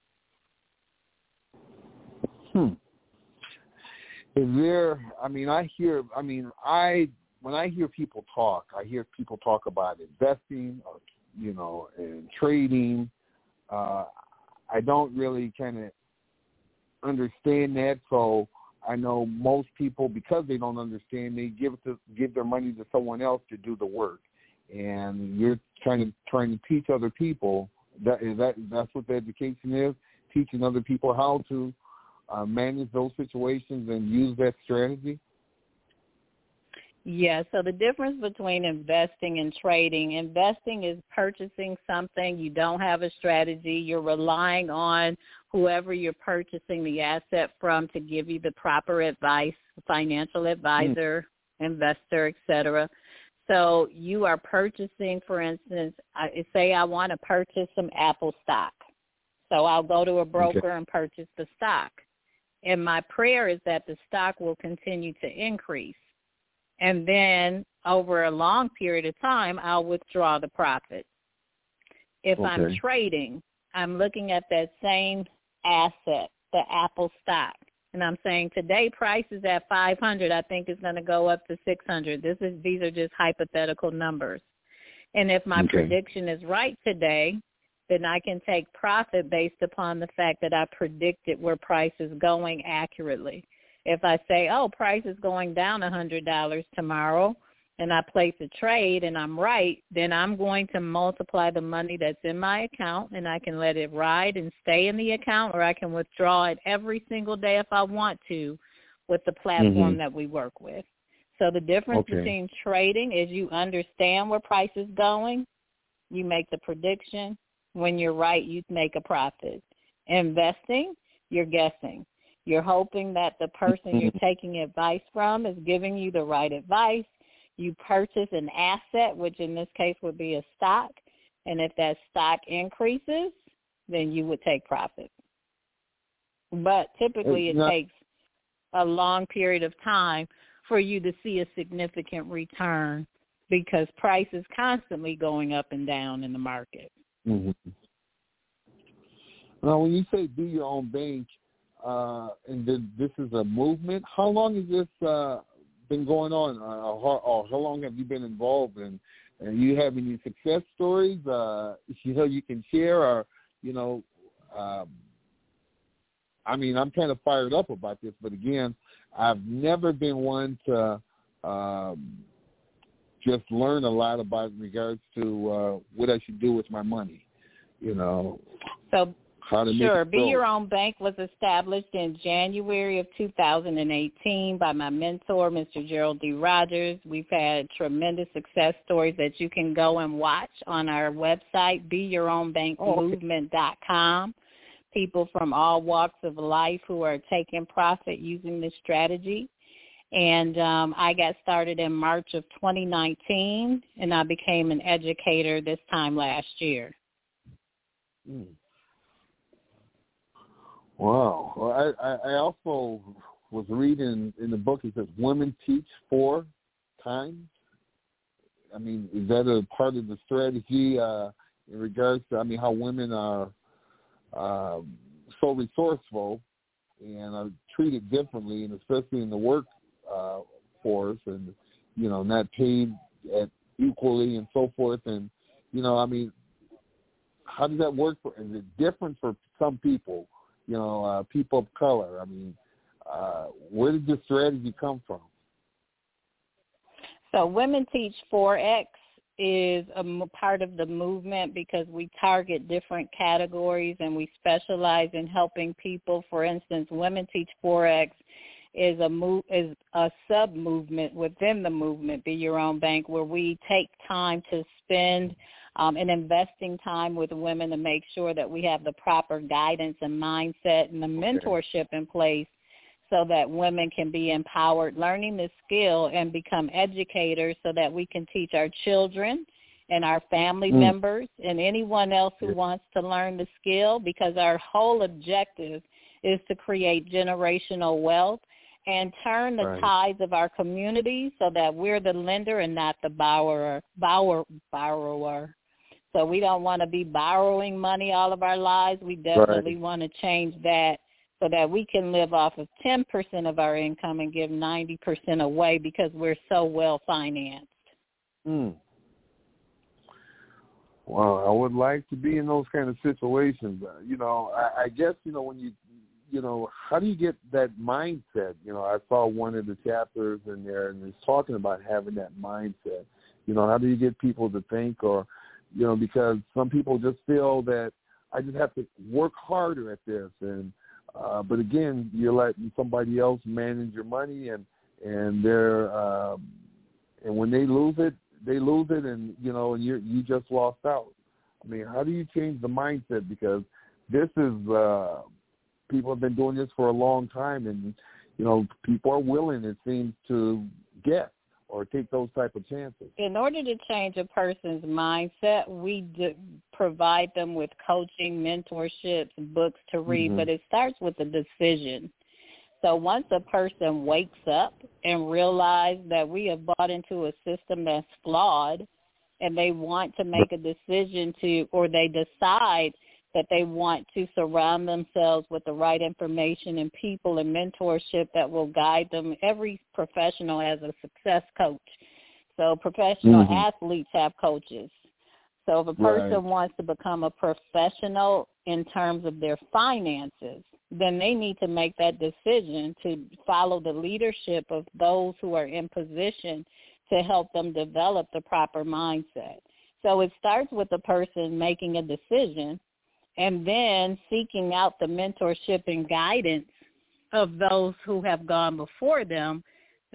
Is there, when I hear people talk, I hear people talk about investing, you know, and trading. I don't really kind of understand that, so I know most people, because they don't understand, they give their money to someone else to do the work, and you're trying to teach other people. That's what the education is, teaching other people how to manage those situations and use that strategy. Yeah, so the difference between investing and trading, investing is purchasing something. You don't have a strategy. You're relying on whoever you're purchasing the asset from to give you the proper advice, financial advisor, investor, et cetera. So you are purchasing, for instance, say I want to purchase some Apple stock. So I'll go to a broker and purchase the stock. And my prayer is that the stock will continue to increase. And then over a long period of time, I'll withdraw the profit. If I'm trading, I'm looking at that same asset, the Apple stock, and I'm saying today price is at 500. I think it's going to go up to 600. These are just hypothetical numbers. And if my prediction is right today, then I can take profit based upon the fact that I predicted where price is going accurately. If I say, price is going down $100 tomorrow, and I place a trade and I'm right, then I'm going to multiply the money that's in my account, and I can let it ride and stay in the account, or I can withdraw it every single day if I want to with the platform that we work with. So the difference between trading is you understand where price is going, you make the prediction. When you're right, you make a profit. Investing, you're guessing. You're hoping that the person you're taking advice from is giving you the right advice. You purchase an asset, which in this case would be a stock, and if that stock increases, then you would take profit. But typically it takes a long period of time for you to see a significant return because price is constantly going up and down in the market. Mm-hmm. Now, when you say be your own bank, and then this is a movement, how long has this been going on? Or how long have you been involved in? And you have any success stories, you can share, or, I mean, I'm kind of fired up about this, but again, I've never been one to just learn a lot about in regards to what I should do with my money, So, how to sure. make it Be grow. Your Own Bank was established in January of 2018 by my mentor, Mr. Gerald D. Rogers. We've had tremendous success stories that you can go and watch on our website, BeYourOwnBankMovement.com. People from all walks of life who are taking profit using this strategy. And I got started in March of 2019, and I became an educator this time last year. Wow. Well, I also was reading in the book, it says women teach 4 times. I mean, is that a part of the strategy in regards to, how women are so resourceful and are treated differently, and especially in the work force, and, not paid at equally and so forth. And, how does that work? Is it different for some people? People of color. Where did this strategy come from? So Women Teach 4X is a part of the movement because we target different categories and we specialize in helping people. For instance, Women Teach 4X is a sub-movement within the movement, Be Your Own Bank, where we take time to spend and investing time with women to make sure that we have the proper guidance and mindset and the mentorship in place so that women can be empowered, learning the skill and become Educators so that we can teach our children and our family members and anyone else who wants to learn the skill, because our whole objective is to create generational wealth and turn the tides of our community so that we're the lender and not the borrower. So we don't want to be borrowing money all of our lives. We definitely want to change that so that we can live off of 10% of our income and give 90% away because we're so well financed. Well, I would like to be in those kind of situations. I guess, when you, how do you get that mindset? I saw one of the chapters in there and it's talking about having that mindset. How do you get people to think, or, because some people just feel that I just have to work harder at this. And, but again, you're letting somebody else manage your money and they're, and when they lose it, and, and you just lost out. How do you change the mindset? Because this is, people have been doing this for a long time, and, people are willing, it seems, to get or take those type of chances. In order to change a person's mindset, we provide them with coaching, mentorships, books to read, but it starts with a decision. So once a person wakes up and realizes that we have bought into a system that's flawed and they want to make a decision or they decide that they want to surround themselves with the right information and people and mentorship that will guide them. Every professional has a success coach. So professional athletes have coaches. So if a person wants to become a professional in terms of their finances, then they need to make that decision to follow the leadership of those who are in position to help them develop the proper mindset. So it starts with the person making a decision and then seeking out the mentorship and guidance of those who have gone before them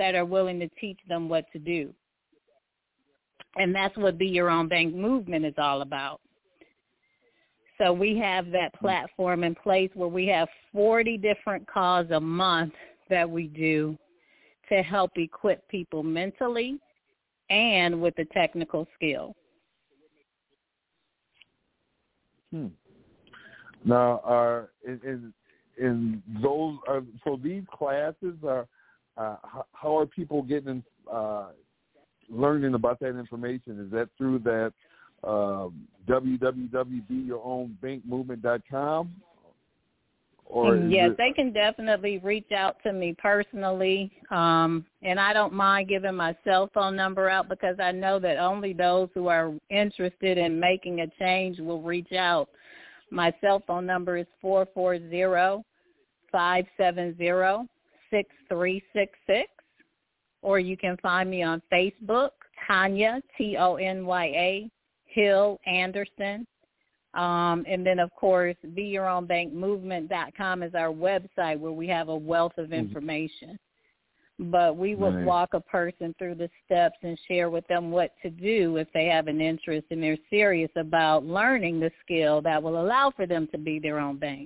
that are willing to teach them what to do. And that's what Be Your Own Bank movement is all about. So we have that platform in place where we have 40 different calls a month that we do to help equip people mentally and with the technical skill. Now, in those, so these classes are, how are people getting learning about that information? Is that through that www.beyourownbankmovement.com? Yes, they can definitely reach out to me personally, and I don't mind giving my cell phone number out because I know that only those who are interested in making a change will reach out. My cell phone number is 440-570-6366, or you can find me on Facebook, Tonya, Tonya, Hill Anderson. And then, of course, BeYourOwnBankMovement.com is our website where we have a wealth of information. But we would walk a person through the steps and share with them what to do if they have an interest and they're serious about learning the skill that will allow for them to be their own bank.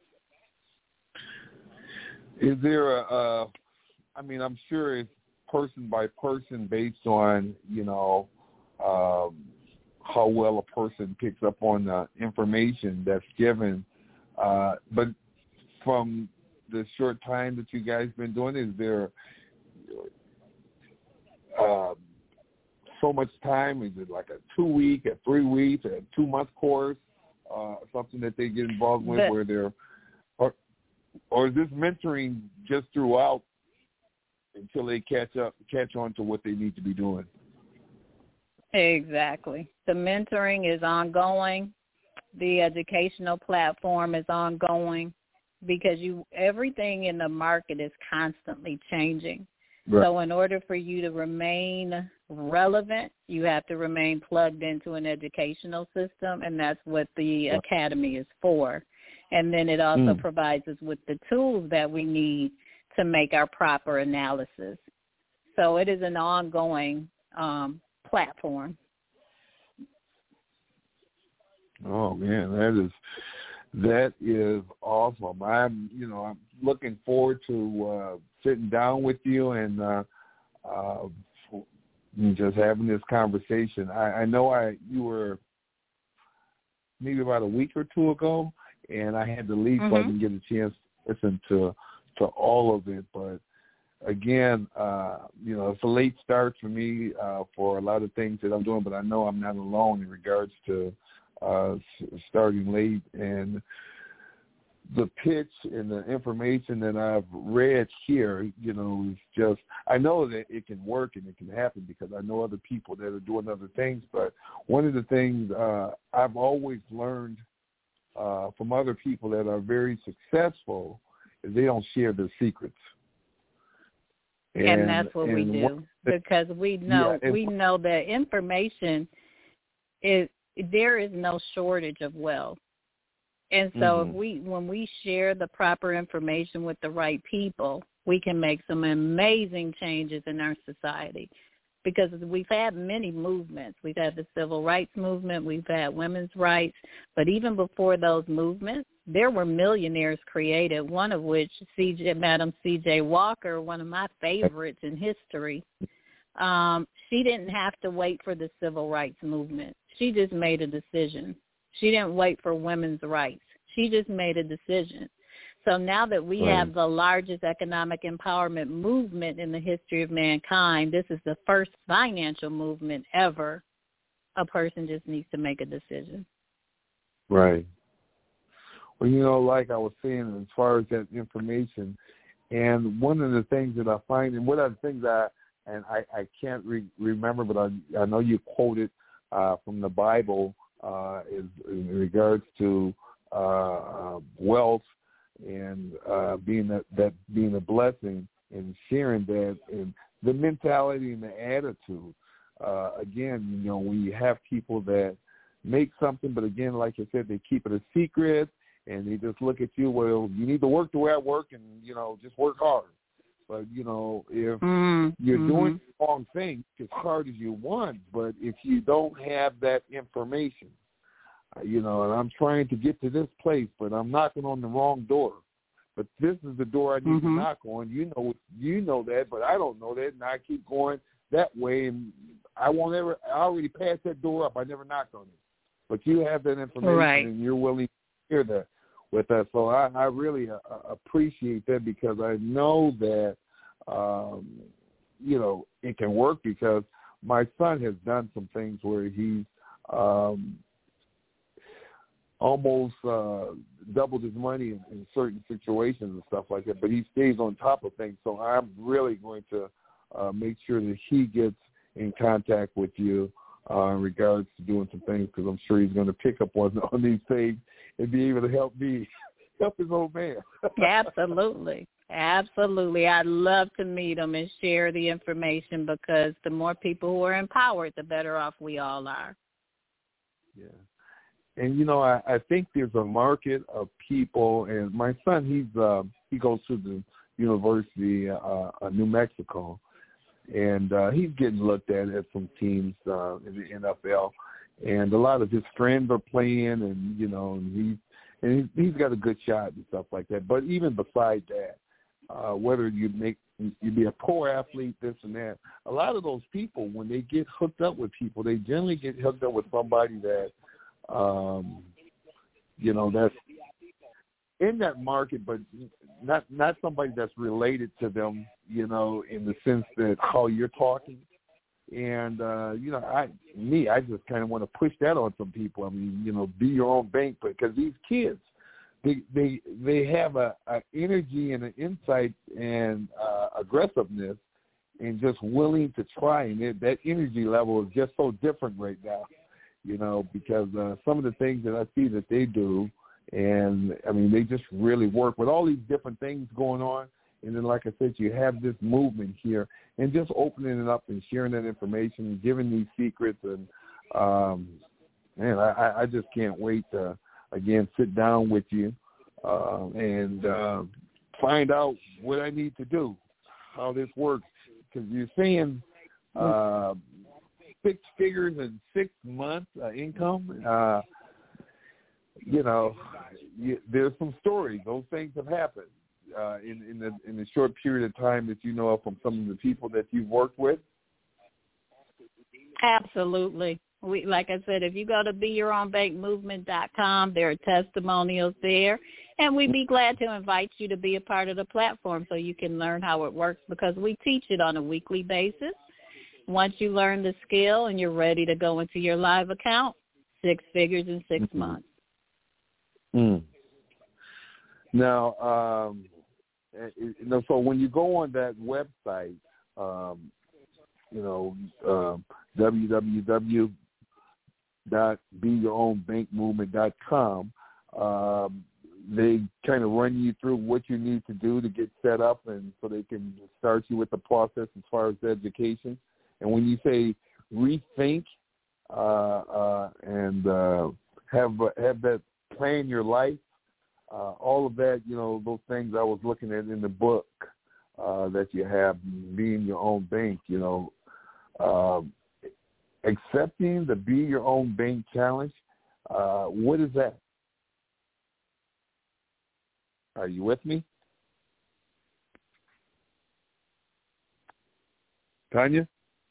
Is there I'm sure it's person by person based on, how well a person picks up on the information that's given. But from the short time that you guys been doing, is there so much time? Is it like a 2-week, a 3-week, a 2-month course, something that they get involved with where they're, or is this mentoring just throughout until they catch on to what they need to be doing? Exactly. The mentoring is ongoing. The educational platform is ongoing because everything in the market is constantly changing. Right. So in order for you to remain relevant, you have to remain plugged into an educational system, and that's what the Academy is for. And then it also provides us with the tools that we need to make our proper analysis. So it is an ongoing platform. Oh man, that is awesome. I'm looking forward to sitting down with you and just having this conversation. I know you were maybe about a week or two ago, and I had to leave so I didn't get a chance to listen to all of it. But again, it's a late start for me for a lot of things that I'm doing, but I know I'm not alone in regards to starting late. And the pitch and the information that I've read here, is just, I know that it can work and it can happen because I know other people that are doing other things. But one of the things I've always learned from other people that are very successful is they don't share their secrets. And that's what we do because we know that information there is no shortage of wealth. And so when we share the proper information with the right people, we can make some amazing changes in our society. Because we've had many movements. We've had the civil rights movement. We've had women's rights. But even before those movements, there were millionaires created, one of which, Madam C.J. Walker, one of my favorites in history. She didn't have to wait for the civil rights movement. She just made a decision. She didn't wait for women's rights. She just made a decision. So now that we have the largest economic empowerment movement in the history of mankind, this is the first financial movement ever. A person just needs to make a decision. Right. Well, like I was saying, as far as that information, and one of the things that I find, and one of the things I can't remember, but I know you quoted from the Bible is in regards to wealth and being a blessing and sharing that, and the mentality and the attitude. Again, we have people that make something, but again, like you said, they keep it a secret, and they just look at you, well, you need to work the way I work, and, just work hard. But, you know, if you're doing the wrong thing as hard as you want, but if you don't have that information, you know, and I'm trying to get to this place, but I'm knocking on the wrong door. But this is the door I need to knock on. You know that, but I don't know that, and I keep going that way, and I already passed that door up. I never knocked on it. But you have that information, and you're willing to hear that with us. So I really appreciate that, because I know that, you know, it can work, because my son has done some things where he's almost doubled his money in certain situations and stuff like that, but he stays on top of things. So I'm really going to make sure that he gets in contact with you in regards to doing some things, because I'm sure he's going to pick up on these things and be able to help his old man. Absolutely. I'd love to meet him and share the information, because the more people who are empowered, the better off we all are. Yeah. And, you know, I think there's a market of people, and my son, he goes to the University of New Mexico, and he's getting looked at some teams in the NFL, and a lot of his friends are playing, and, you know, he's got a good shot and stuff like that. But even beside that, whether you be a poor athlete, this and that, a lot of those people, when they get hooked up with people, they generally get hooked up with somebody that, you know, that's in that market, but not somebody that's related to them, you know, in the sense that how you're talking. And, you know, I just kind of want to push that on some people. I mean, you know, be your own bank, because these kids, they have a energy and an insight and aggressiveness and just willing to try. And that energy level is just so different right now, you know, because some of the things that I see that they do, and, I mean, they just really work with all these different things going on. And then, like I said, you have this movement here, and just opening it up and sharing that information and giving these secrets. And, man, I just can't wait to, again, sit down with you and find out what I need to do, how this works. Because you're saying 6 figures in 6 months income, you know, there's some stories. Those things have happened in the short period of time that you know of from some of the people that you've worked with. Absolutely. Like I said, if you go to BeYourOwnBankMovement.com, there are testimonials there, and we'd be glad to invite you to be a part of the platform so you can learn how it works, because we teach it on a weekly basis. Once you learn the skill and you're ready to go into your live account, 6 figures in 6 months. Now, so when you go on that website, you know, www.BeYourOwnBankMovement.com, they kind of run you through what you need to do to get set up, and so they can start you with the process as far as education. And when you say rethink and have that plan your life, all of that, you know, those things I was looking at in the book that you have, Being Your Own Bank, you know, accepting the Be Your Own Bank challenge. What is that? Are you with me? Tanya?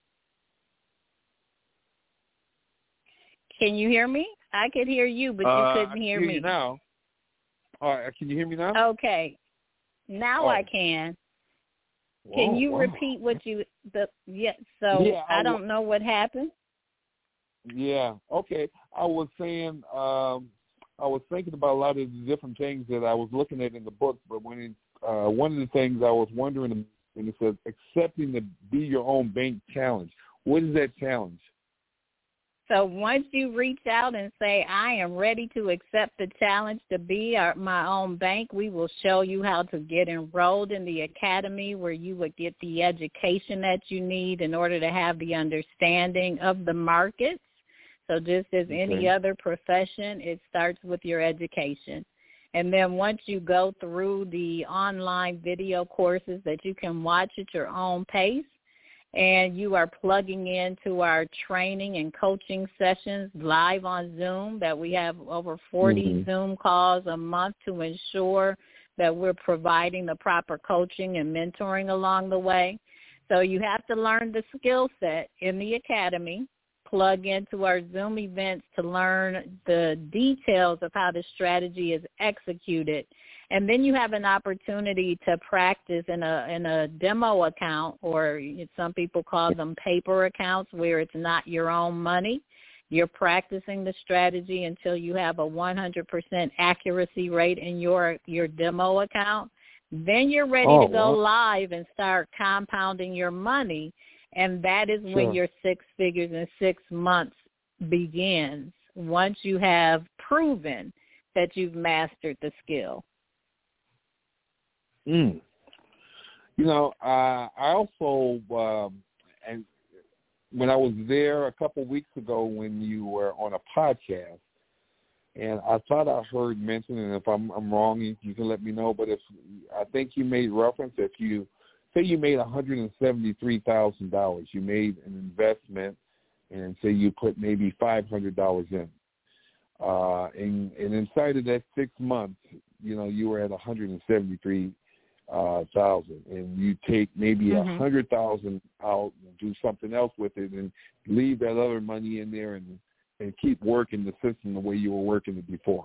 Can you hear me? I could hear you, but you couldn't hear me. I can hear you now. All right, can you hear me now? Okay. Now I can. Can you repeat what you I don't know what happened. Yeah. Okay. I was saying I was thinking about a lot of the different things that I was looking at in the book, but when one of the things I was wondering, when it says accepting the Be Your Own Bank challenge, what is that challenge? So once you reach out and say, I am ready to accept the challenge to be my own bank, we will show you how to get enrolled in the academy, where you would get the education that you need in order to have the understanding of the markets. So just as any other profession, it starts with your education. And then once you go through the online video courses that you can watch at your own pace, and you are plugging into our training and coaching sessions live on Zoom, that we have over 40 Zoom calls a month to ensure that we're providing the proper coaching and mentoring along the way. So you have to learn the skill set in the academy, plug into our Zoom events to learn the details of how the strategy is executed. And then you have an opportunity to practice in a demo account, or some people call them paper accounts, where it's not your own money. You're practicing the strategy until you have a 100% accuracy rate in your demo account. Then you're ready to go live and start compounding your money. And that is when your 6 figures in 6 months begins, once you have proven that you've mastered the skill. You know, I also, and when I was there a couple of weeks ago when you were on a podcast, and I thought I heard mention, and if I'm wrong, you can let me know, but I think you made reference, if you say you made $173,000, you made an investment, and say you put maybe $500 in, and inside of that 6 months, you know, you were at $173,000, and you take maybe $100,000 out and do something else with it, and leave that other money in there, and keep working the system the way you were working it before.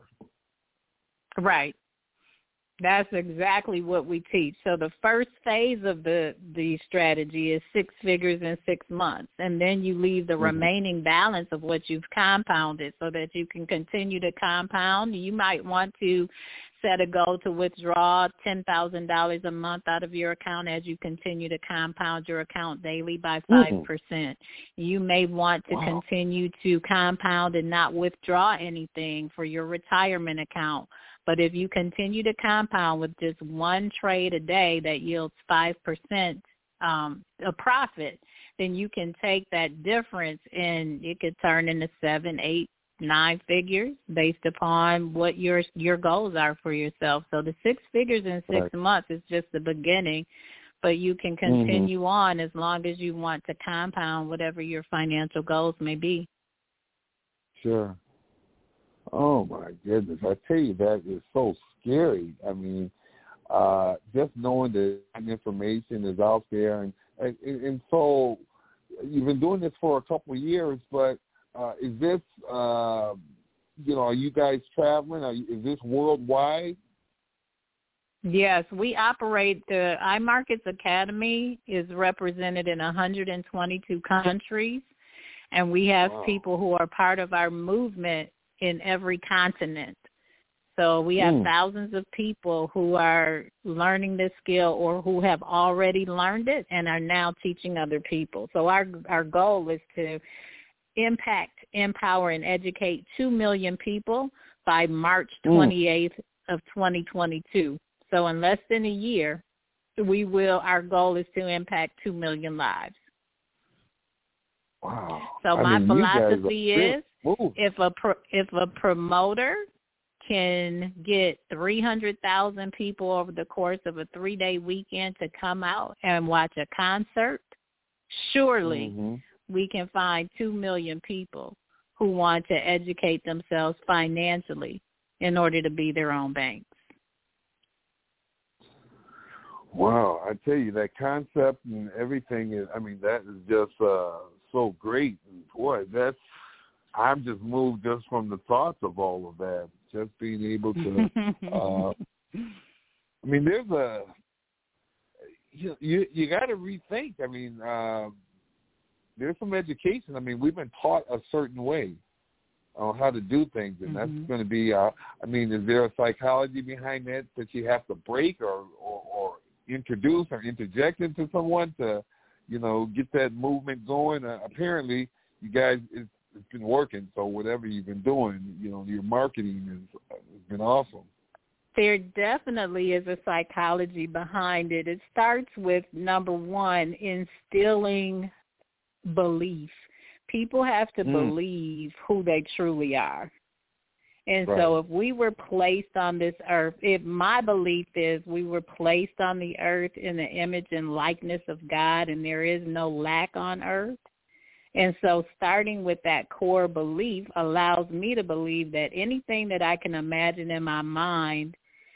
Right. That's exactly what we teach. So the first phase of the strategy is 6 figures in 6 months, and then you leave the remaining balance of what you've compounded so that you can continue to compound. You might want to set a goal to withdraw $10,000 a month out of your account as you continue to compound your account daily by 5%. You may want to continue to compound and not withdraw anything for your retirement account. But if you continue to compound with just one trade a day that yields 5% a profit, then you can take that difference and it could turn into 7, 8, 9 figures based upon what your goals are for yourself. So the 6 figures in 6 months is just the beginning, but you can continue on as long as you want to compound whatever your financial goals may be. Sure. Oh, my goodness. I tell you, that is so scary. I mean, just knowing that information is out there. And so you've been doing this for a couple of years, but is this, are you guys traveling? Is this worldwide? Yes, we operate. The iMarkets Academy is represented in 122 countries, and we have people who are part of our movement in every continent. So we have thousands of people who are learning this skill or who have already learned it and are now teaching other people. So our goal is to impact, empower, and educate 2 million people by March 28th of 2022. So in less than a year, our goal is to impact 2 million lives. Wow. So my philosophy is, if a promoter can get 300,000 people over the course of a 3-day weekend to come out and watch a concert, surely we can find 2 million people who want to educate themselves financially in order to be their own banks. Wow, I tell you, that concept and everything is, that is just so great. And boy, I'm just moved just from the thoughts of all of that. Just being able to, there's you got to rethink. There's some education. We've been taught a certain way on how to do things, and that's going to be, is there a psychology behind that you have to break or introduce or interject into someone to, get that movement going? Apparently, you guys, it's been working. So whatever you've been doing, your marketing has been awesome. There definitely is a psychology behind it. It starts with, number one, instilling belief. People have to believe who they truly are. And so if we were placed on this earth, my belief is we were placed on the earth in the image and likeness of God, and there is no lack on earth. And so starting with that core belief allows me to believe that anything that I can imagine in my mind,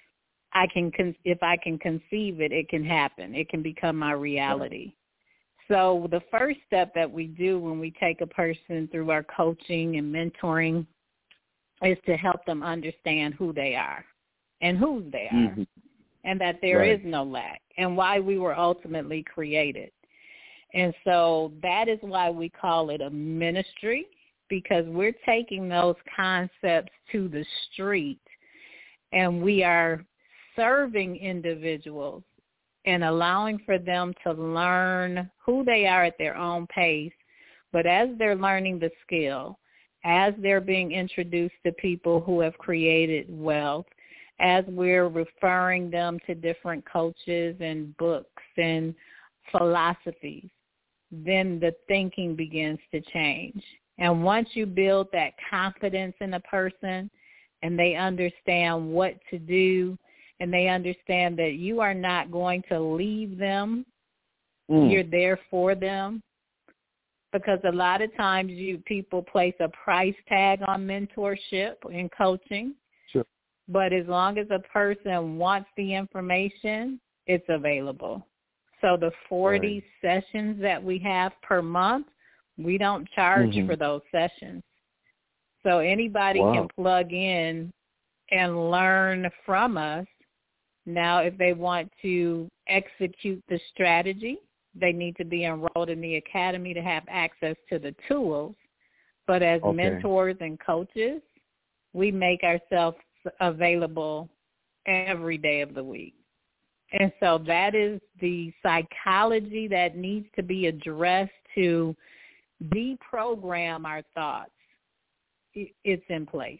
if I can conceive it, it can happen. It can become my reality. So the first step that we do when we take a person through our coaching and mentoring is to help them understand who they are and whose they are, and that there is no lack, and why we were ultimately created. And so that is why we call it a ministry, because we're taking those concepts to the street, and we are serving individuals and allowing for them to learn who they are at their own pace. But as they're learning the skill, as they're being introduced to people who have created wealth, as we're referring them to different coaches and books and philosophies, then the thinking begins to change. And once you build that confidence in a person and they understand what to do, and they understand that you are not going to leave them, you're there for them. Because a lot of times people place a price tag on mentorship and coaching. Sure. But as long as a person wants the information, it's available. So the 40 sessions that we have per month, we don't charge for those sessions. So anybody can plug in and learn from us. Now, if they want to execute the strategy, they need to be enrolled in the academy to have access to the tools. But as mentors and coaches, we make ourselves available every day of the week. And so that is the psychology that needs to be addressed to deprogram our thoughts. It's in place.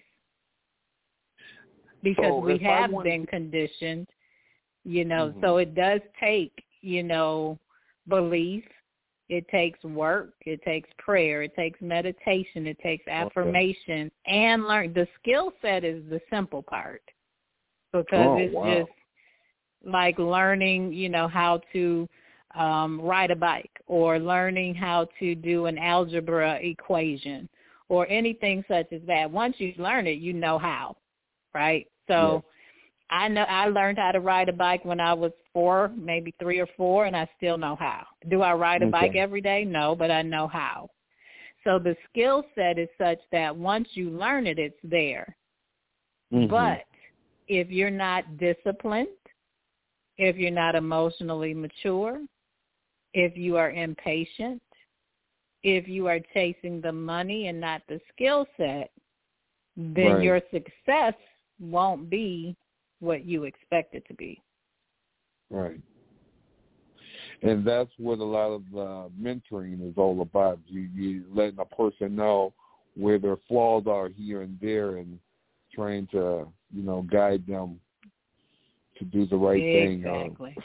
Because we have been conditioned, so it does take, belief. It takes work. It takes prayer. It takes meditation. It takes affirmation and learn. The skill set is the simple part, because it's just like learning, how to ride a bike, or learning how to do an algebra equation, or anything such as that. Once you learn it, you know how, right? So I learned how to ride a bike when I was 4, maybe 3 or 4, and I still know how. Do I ride a bike every day? No, but I know how. So the skill set is such that once you learn it, it's there. But if you're not disciplined, if you're not emotionally mature, if you are impatient, if you are chasing the money and not the skill set, then your success won't be what you expect it to be. Right. And that's what a lot of mentoring is all about. You letting a person know where their flaws are here and there, and trying to, guide them to do the right thing. Exactly.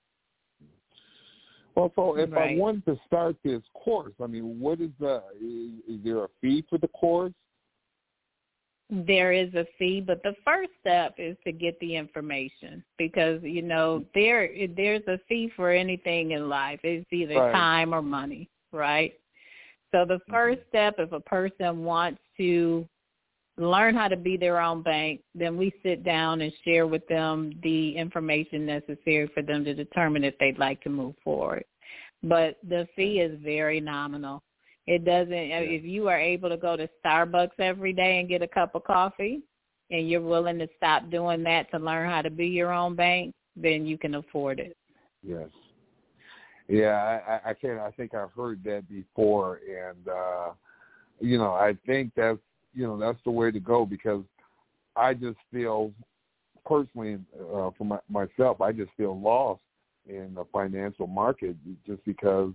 Well, so if I wanted to start this course, what is is there a fee for the course? There is a fee, but the first step is to get the information, because, there's a fee for anything in life. It's either time or money, right? So the first step, if a person wants to learn how to be their own bank, then we sit down and share with them the information necessary for them to determine if they'd like to move forward. But the fee is very nominal. It doesn't, if you are able to go to Starbucks every day and get a cup of coffee, and you're willing to stop doing that to learn how to be your own bank, then you can afford it. Yes. Yeah, I can. I think I've heard that before, and I think that's that's the way to go, because I just feel personally, for myself, I just feel lost in the financial market, just because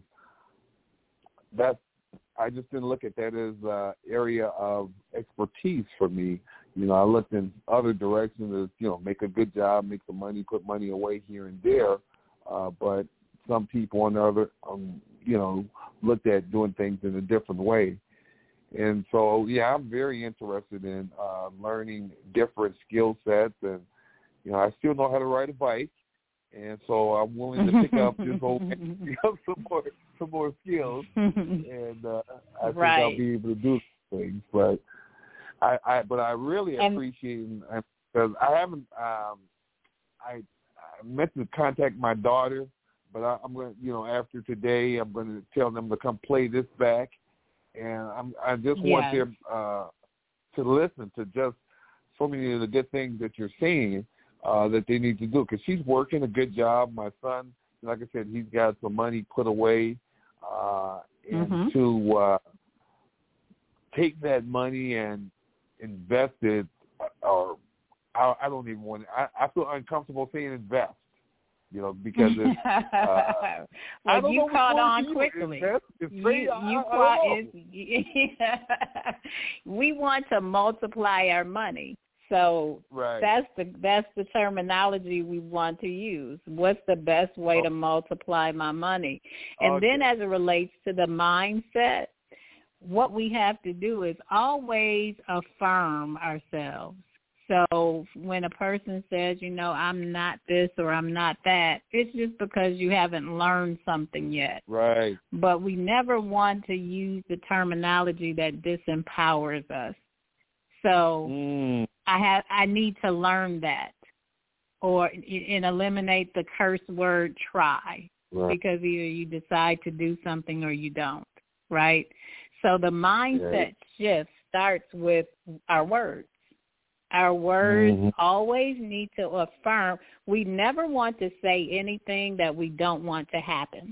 I just didn't look at that as an area of expertise for me. I looked in other directions as, make a good job, make some money, put money away here and there. But some people on the other, looked at doing things in a different way. And so, yeah, I'm very interested in learning different skill sets. And, you know, I still know how to ride a bike. And so I'm willing to pick up just some more skills. And I think I'll be able to do things. But I really appreciate it because I haven't I meant to contact my daughter, but I'm going to, you know, after today, I'm going to tell them to come play this back. And I just want them to listen to just so many of the good things that you're saying that they need to do. Because she's working a good job. My son, like I said, he's got some money put away. And to take that money and invest it, or I don't even want to, I feel uncomfortable saying invest. You know, because it's, well, you caught on quickly. We want to multiply our money, so that's the terminology we want to use. What's the best way to multiply my money? And then, as it relates to the mindset, what we have to do is always affirm ourselves. So when a person says, you know, I'm not this or I'm not that, it's just because you haven't learned something yet. Right. But we never want to use the terminology that disempowers us. So I need to learn that, or and eliminate the curse word try, because either you decide to do something or you don't, right? So the mindset shift starts with our words. Our words always need to affirm. We never want to say anything that we don't want to happen.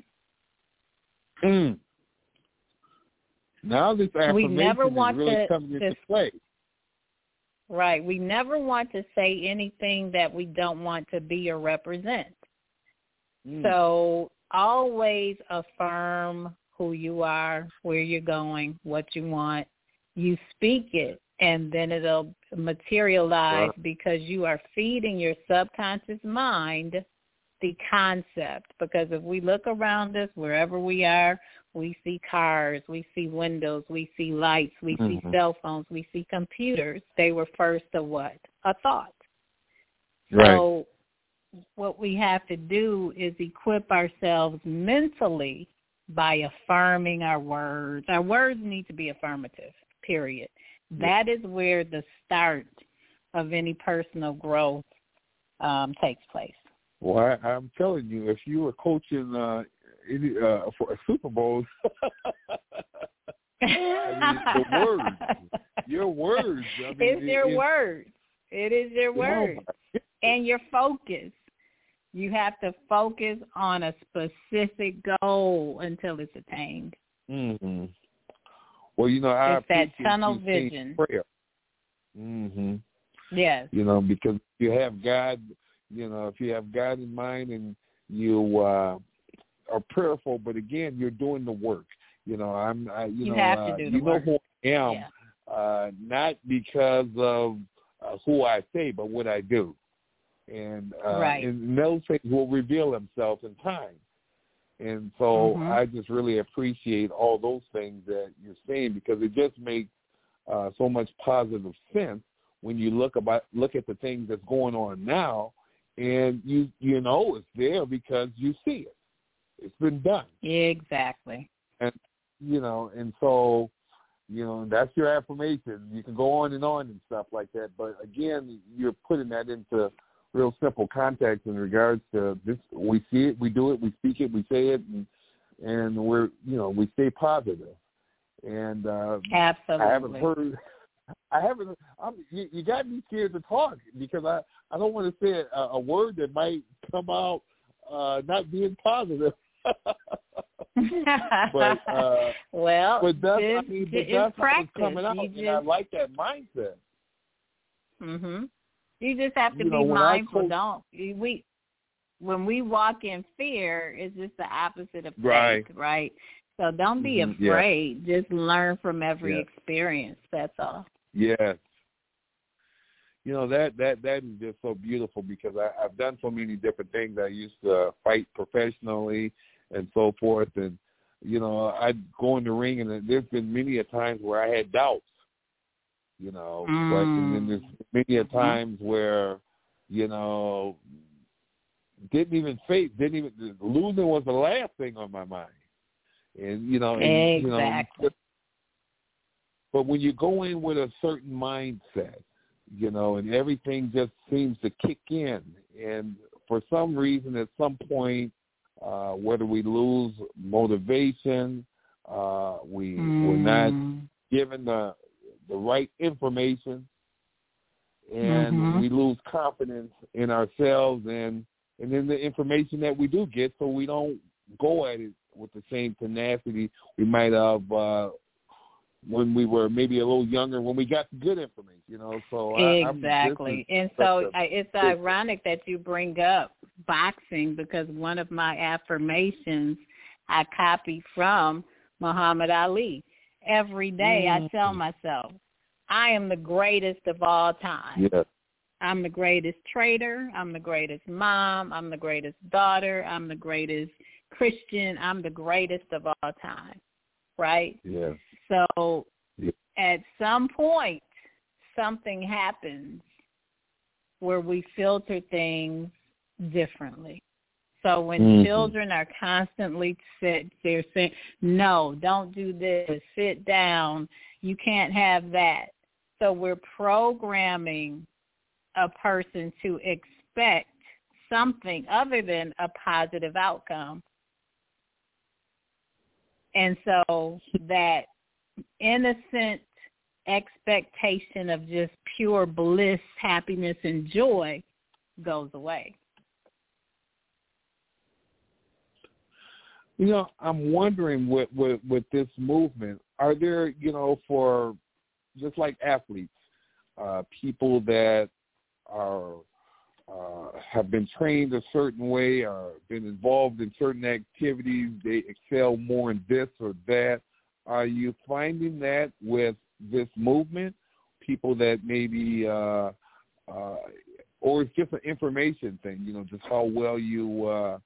Now this affirmation is really coming into play. Right. We never want to say anything that we don't want to be or represent. So always affirm who you are, where you're going, what you want. You speak it, and then it'll materialize because you are feeding your subconscious mind the concept. Because if we look around us, wherever we are, we see cars, we see windows, we see lights, we see cell phones, we see computers. They were first a what? A thought. So what we have to do is equip ourselves mentally by affirming our words. Our words need to be affirmative, period. That is where the start of any personal growth takes place. Well, I'm telling you, if you were coaching for a Super Bowl, I mean, your words. I mean, it's your words. It is your words. And your focus. You have to focus on a specific goal until it's attained. Well, you know, I it's that tunnel vision. Prayer. Yes. You know, because you have God, you know, if you have God in mind and you are prayerful, but again, you're doing the work. You know, you have to do the work. Who I am, not because of who I say, but what I do. And those things will reveal themselves in time. And so I just really appreciate all those things that you're saying, because it just makes so much positive sense when you look at the things that's going on now, and you know it's there because you see it. It's been done. Exactly. And you know, and so you know that's your affirmation. You can go on and stuff like that, but again, you're putting that into real simple context in regards to this. We see it, we do it, we speak it, we say it, and we're, you know, we stay positive. And absolutely, you got me scared to talk because I don't want to say a word that might come out not being positive. But that's practice. Coming out, and I like that mindset. You just have to be mindful. When we walk in fear, it's just the opposite of faith, right? So don't be afraid. Just learn from every experience. That's all. Yes. You know, that is just so beautiful, because I've done so many different things. I used to fight professionally and so forth, and I'd go in the ring, and there's been many a times where I had doubts, but and then there's many a times where, didn't even losing was the last thing on my mind. And, exactly. But when you go in with a certain mindset, and everything just seems to kick in, and for some reason at some point, whether we lose motivation, we're not given the right information, and we lose confidence in ourselves and in the information that we do get, so we don't go at it with the same tenacity we might have when we were maybe a little younger, when we got the good information, So exactly. It's ironic that you bring up boxing, because one of my affirmations I copied from Muhammad Ali. Every day I tell myself, I am the greatest of all time. Yes. I'm the greatest trader. I'm the greatest mom. I'm the greatest daughter. I'm the greatest Christian. I'm the greatest of all time, right? Yes. So at some point, something happens where we filter things differently. So when children are constantly they're saying, no, don't do this, sit down, you can't have that. So we're programming a person to expect something other than a positive outcome. And so that innocent expectation of just pure bliss, happiness, and joy goes away. I'm wondering with this movement, are there, for just like athletes, people that are have been trained a certain way or been involved in certain activities, they excel more in this or that. Are you finding that with this movement, people that maybe, or it's just an information thing, just how well you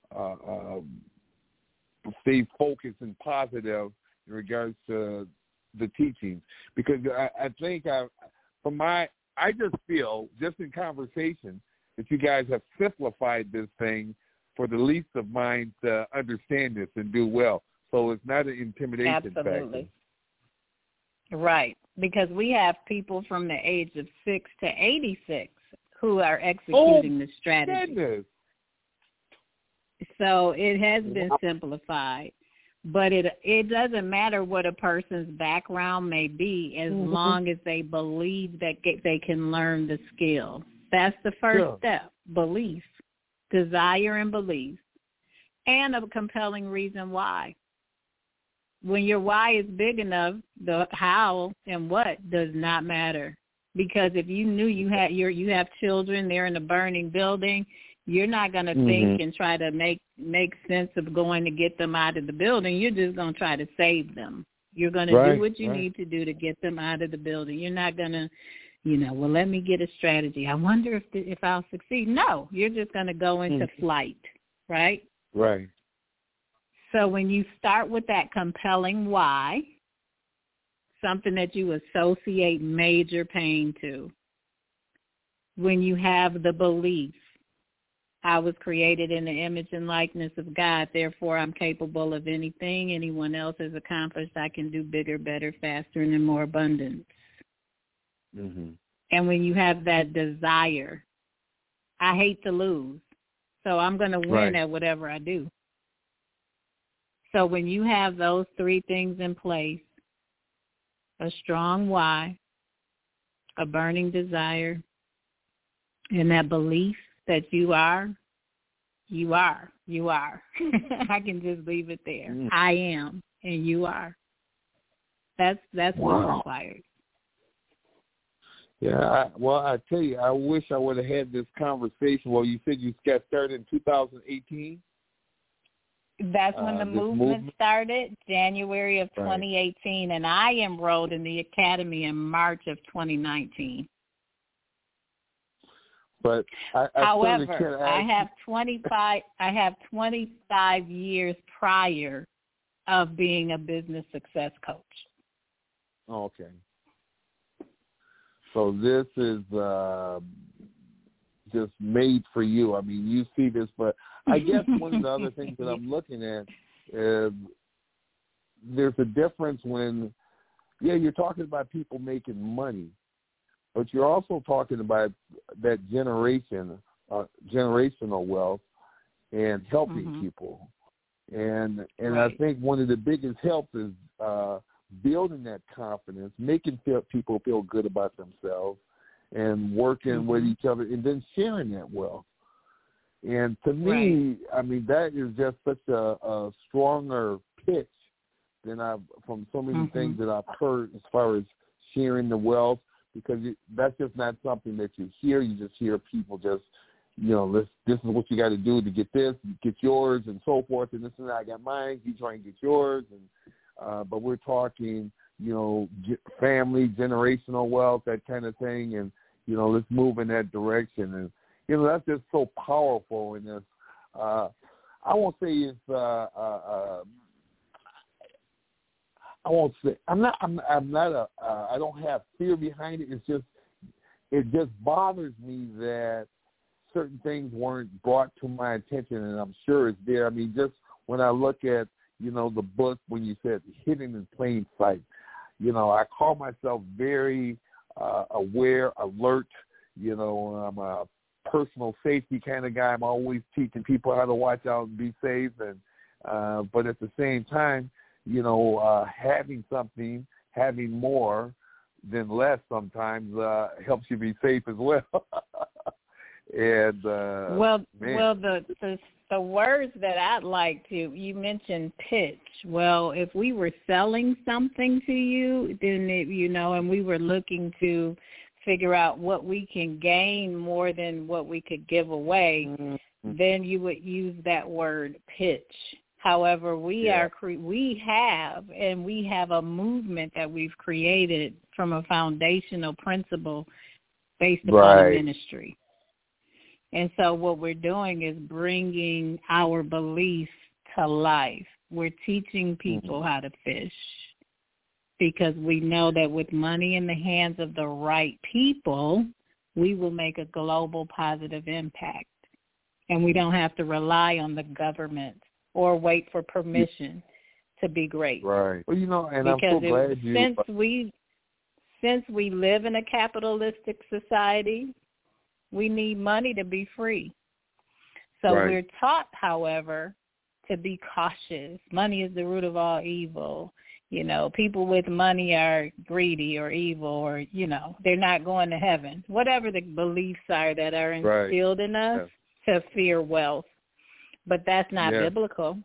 stay focused and positive in regards to the teachings? Because I think I just feel, just in conversation, that you guys have simplified this thing for the least of minds to understand this and do well. So it's not an intimidation Absolutely. factor. Right, because we have people from the age of 6 to 86 who are executing the strategy. Goodness. So it has been simplified. But it doesn't matter what a person's background may be, as long as they believe that they can learn the skill. That's the first step, belief, desire and belief, and a compelling reason why. When your why is big enough, the how and what does not matter. Because if you knew you have children, they're in a burning building, you're not going to think and try to make sense of going to get them out of the building. You're just going to try to save them. You're going to do what you need to do to get them out of the building. You're not going to, well, let me get a strategy. I wonder if I'll succeed. No, you're just going to go into flight, right? Right. So when you start with that compelling why, something that you associate major pain to, when you have the belief, I was created in the image and likeness of God, therefore I'm capable of anything anyone else has accomplished. I can do bigger, better, faster, and in more abundance. And when you have that desire, I hate to lose, so I'm going to win at whatever I do. So when you have those three things in place, a strong why, a burning desire, and that belief that you are. I can just leave it there. I am, and you are. That's what's required. Yeah, I tell you, I wish I would have had this conversation. Well, you said you got started in 2018? That's when the movement started, January of 2018, and I enrolled in the academy in March of 2019. But however, I have 25 years prior of being a business success coach. Okay. So this is just made for you. I mean, you see this, but I guess one of the other things that I'm looking at is there's a difference when, you're talking about people making money, but you're also talking about that generational wealth and helping people. And right. I think one of the biggest helps is building that confidence, making people feel good about themselves, and working with each other, and then sharing that wealth. And to me, I mean, that is just such a stronger pitch than from so many things that I've heard as far as sharing the wealth, because that's just not something that you hear. You just hear people just, this is what you got to do to get this, get yours, and so forth. And this and that, I got mine, you try and get yours. And but we're talking, family, generational wealth, that kind of thing. And, let's move in that direction. And, that's just so powerful in this. I won't say it's, I won't say, I'm not I don't have fear behind it. It just bothers me that certain things weren't brought to my attention, and I'm sure it's there. I mean, just when I look at, the book, when you said hidden in plain sight, I call myself very aware, alert. I'm a personal safety kind of guy. I'm always teaching people how to watch out and be safe. And but at the same time, having more than less sometimes helps you be safe as well. And the words that I'd like to, you mentioned pitch. Well, if we were selling something to you, then and we were looking to figure out what we can gain more than what we could give away, then you would use that word pitch. However, we have a movement that we've created from a foundational principle based upon a ministry. And so what we're doing is bringing our beliefs to life. We're teaching people how to fish, because we know that with money in the hands of the right people, we will make a global positive impact. And we don't have to rely on the government or wait for permission to be great. Right. Well, and because I'm so glad since we live in a capitalistic society, we need money to be free. So we're taught, however, to be cautious. Money is the root of all evil. People with money are greedy or evil, or, they're not going to heaven. Whatever the beliefs are that are instilled in us to fear wealth. But that's not biblical.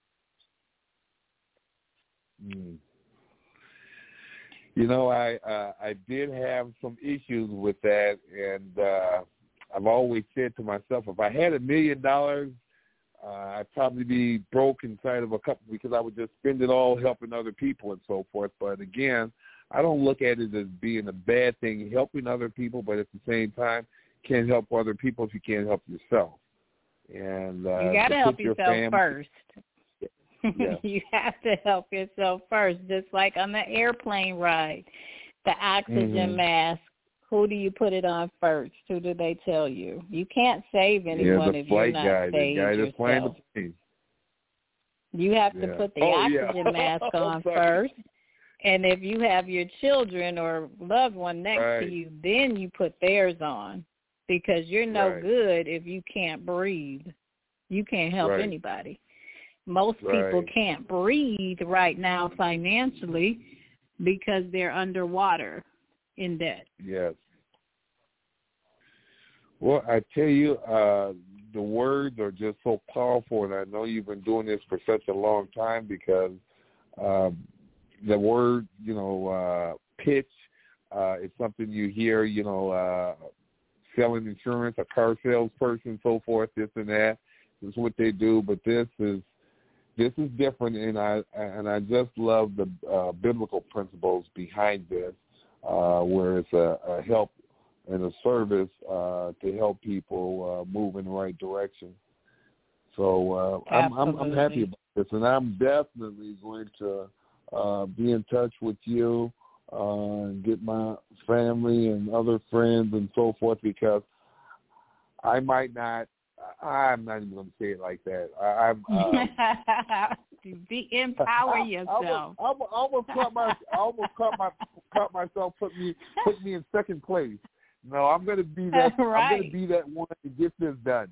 I did have some issues with that, and I've always said to myself, if I had $1 million, I'd probably be broke inside of a couple, because I would just spend it all helping other people and so forth. But again, I don't look at it as being a bad thing, helping other people, but at the same time, can't help other people if you can't help yourself. And you got to help yourself first. Yeah. You have to help yourself first, just like on the airplane ride, the oxygen mask. Who do you put it on first? Who do they tell you? You can't save anyone if you're not saved yourself. You have to put the oxygen mask on first. And if you have your children or loved one next to you, then you put theirs on, because you're no good if you can't breathe. You can't help anybody. Most people can't breathe right now financially because they're underwater in debt. Yes. Well, I tell you, the words are just so powerful, and I know you've been doing this for such a long time, because the word, pitch, is something you hear, selling insurance, a car salesperson, so forth, this and that. This is what they do, but this is different, and I just love the biblical principles behind this, where it's a help and a service to help people move in the right direction. So I'm happy about And I'm definitely going to be in touch with you and get my family and other friends and so forth, because I'm not even going to say it like that. Empower yourself. I almost cut myself, put me in second place. No, I'm going to be that. Right. I'm going to be that one to get this done.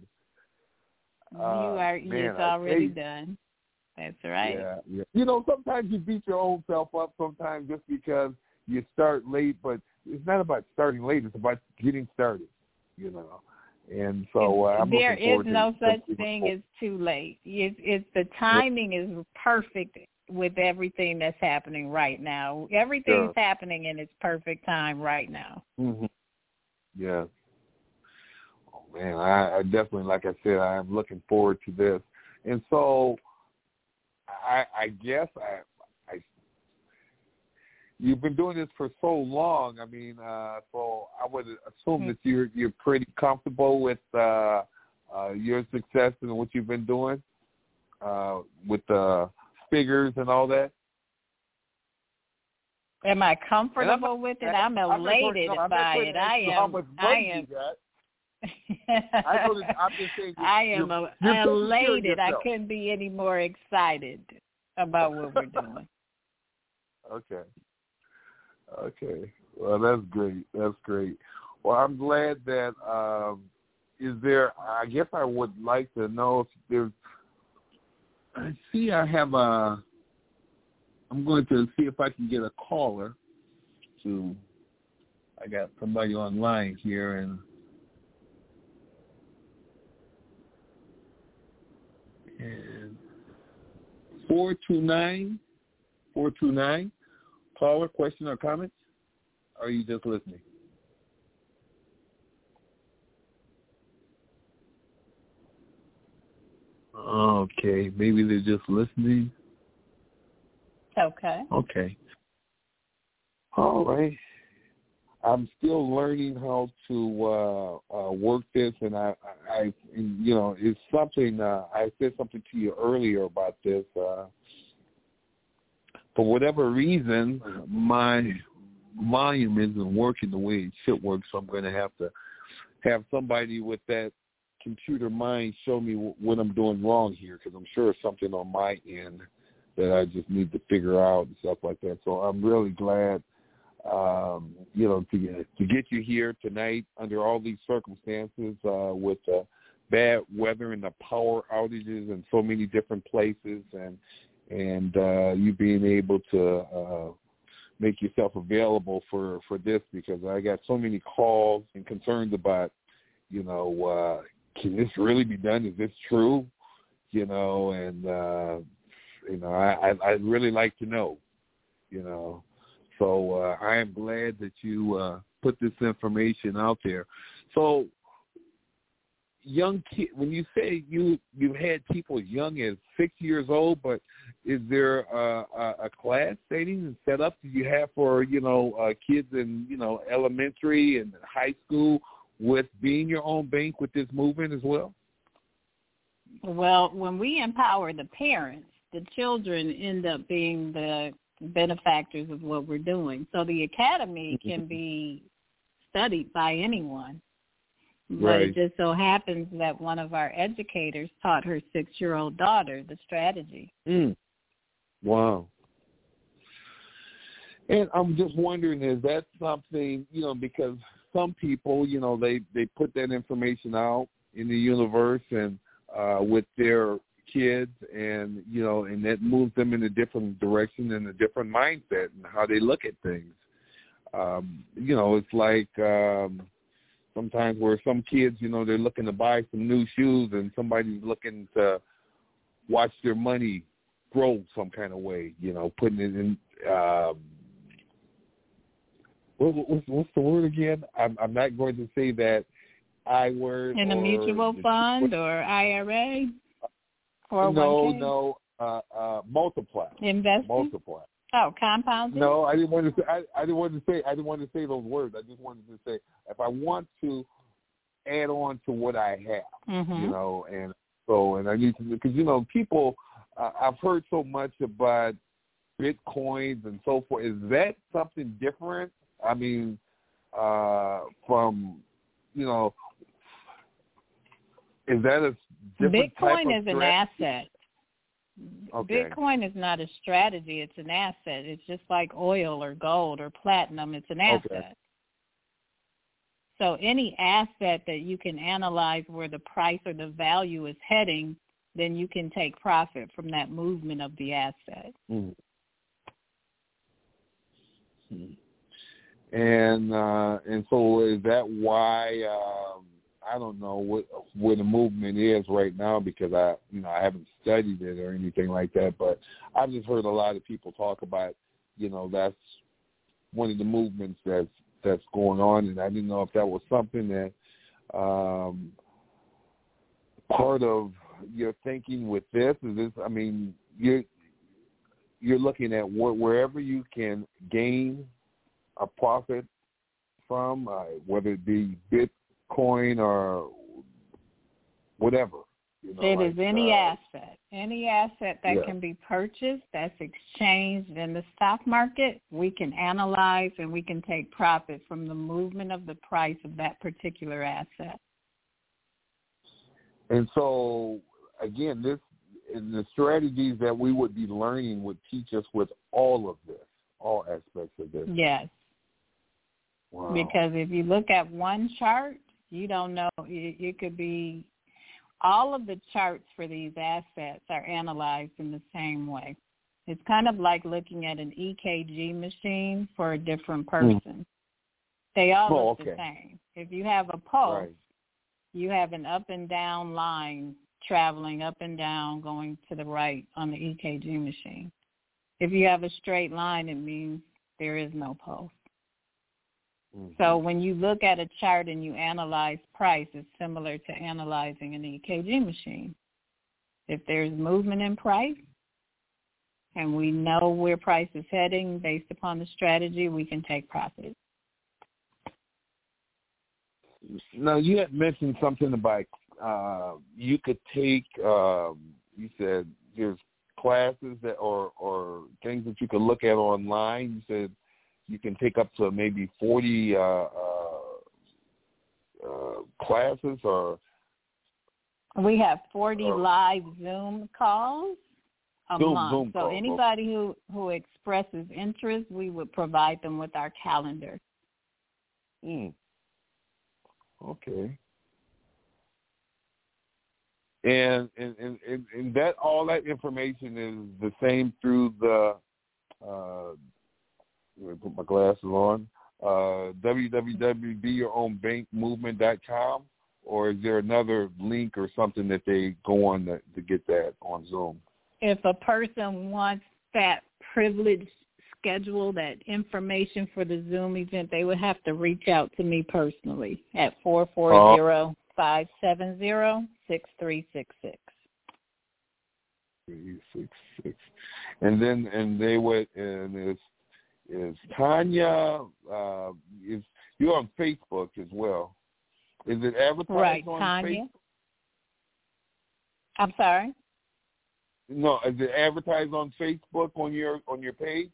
It's already done. That's right. Yeah. You know, sometimes you beat your own self up. Sometimes just because you start late, but it's not about starting late. It's about getting started. You know. And so there is no such thing as too late. It's the timing is perfect with everything that's happening right now. Everything's happening in its perfect time right now. Mm-hmm. Yeah. Oh man, I definitely, like I said, I'm looking forward to this. And so, I guess you've been doing this for so long. I mean, so I would assume that you're pretty comfortable with your success and what you've been doing with the figures and all that. Am I comfortable with it? I'm elated by it. I am. I'm just saying. I am elated. I couldn't be any more excited about what we're doing. Okay. Well, that's great. Well, I'm glad that. Is there? I guess I would like to know if there's. I see. I'm going to see if I can get a caller. I got somebody online here, and 429. Caller, question or comment? Or are you just listening? Okay, maybe they're just listening. Okay. All right. I'm still learning how to work this, and I you know, it's something. I said something to you earlier about this. For whatever reason, my volume isn't working the way it should work, so I'm going to have somebody with that computer mind show me what I'm doing wrong here, because I'm sure it's something on my end that I just need to figure out and stuff like that. So I'm really glad, you know, to get you here tonight under all these circumstances with bad weather and the power outages in so many different places, and you being able to make yourself available for this, because I got so many calls and concerns about, you know, can this really be done? Is this true? You know, and, you know, I'd really like to know, you know. So I am glad that you put this information out there. So young kid, when you say you've had people as young as 6 years old, but is there a class setting and set up that you have for, you know, kids in, you know, elementary and high school with being your own bank with this movement as well? Well, when we empower the parents, the children end up being the benefactors of what we're doing. So the academy can be studied by anyone. But right. It just so happens that one of our educators taught her 6-year-old daughter the strategy. Wow. And I'm just wondering, is that something, you know, because some people, you know, they put that information out in the universe and with their kids, and, you know, and that moves them in a different direction and a different mindset and how they look at things. You know, it's like sometimes where some kids, you know, they're looking to buy some new shoes and somebody's looking to watch their money grow some kind of way, you know, putting it in, what's the word again? I'm not going to say that I word. In a mutual fund or IRA? Or No, multiply. Investing? Multiply. Oh, compounding? No, I didn't want to say. I didn't want to say those words. I just wanted to say if I want to add on to what I have, you know, and I need to, because, you know, people I've heard so much about Bitcoins and so forth. Is that something different? I mean, from, you know, is that a different Bitcoin type of is an asset. Okay. Bitcoin is not a strategy. It's an asset. It's just like oil or gold or platinum. It's an asset. Okay. So any asset that you can analyze where the price or the value is heading, then you can take profit from that movement of the asset. Mm. And so is that why I don't know where the movement is right now, because I haven't studied it or anything like that, but I've just heard a lot of people talk about, that's one of the movements that's going on, and I didn't know if that was something that part of your thinking with this is this. I mean, you're looking at wherever you can gain a profit from, whether it be Bitcoin or whatever. It is any asset that can be purchased, that's exchanged in the stock market. We can analyze and we can take profit from the movement of the price of that particular asset. And so, again, the strategies that we would be learning would teach us with all of this, all aspects of this. Yes. Wow. Because if you look at one chart, you don't know, it could be all of the charts for these assets are analyzed in the same way. It's kind of like looking at an EKG machine for a different person. They all look the same. If you have a pulse, you have an up and down line traveling up and down, going to the right on the EKG machine. If you have a straight line, it means there is no pulse. So when you look at a chart and you analyze price, it's similar to analyzing an EKG machine. If there's movement in price and we know where price is heading based upon the strategy, we can take profit. Now, you had mentioned something about you could take, you said there's classes that or things that you could look at online. You said you can take up to maybe 40 classes, or we have 40 live Zoom calls a month. Zoom so calls. Anybody who expresses interest, we would provide them with our calendar. Okay. And that all that information is the same through the let me put my glasses on. www.beyourownbankmovement.com, or is there another link or something that they go on to get that on Zoom? If a person wants that privilege schedule, that information for the Zoom event, they would have to reach out to me personally at 440-570-6366. 366. And they would, and is Tanya, you're on Facebook as well. Is it advertised on Tanya. Facebook? I'm sorry? No, is it advertised on Facebook on your page?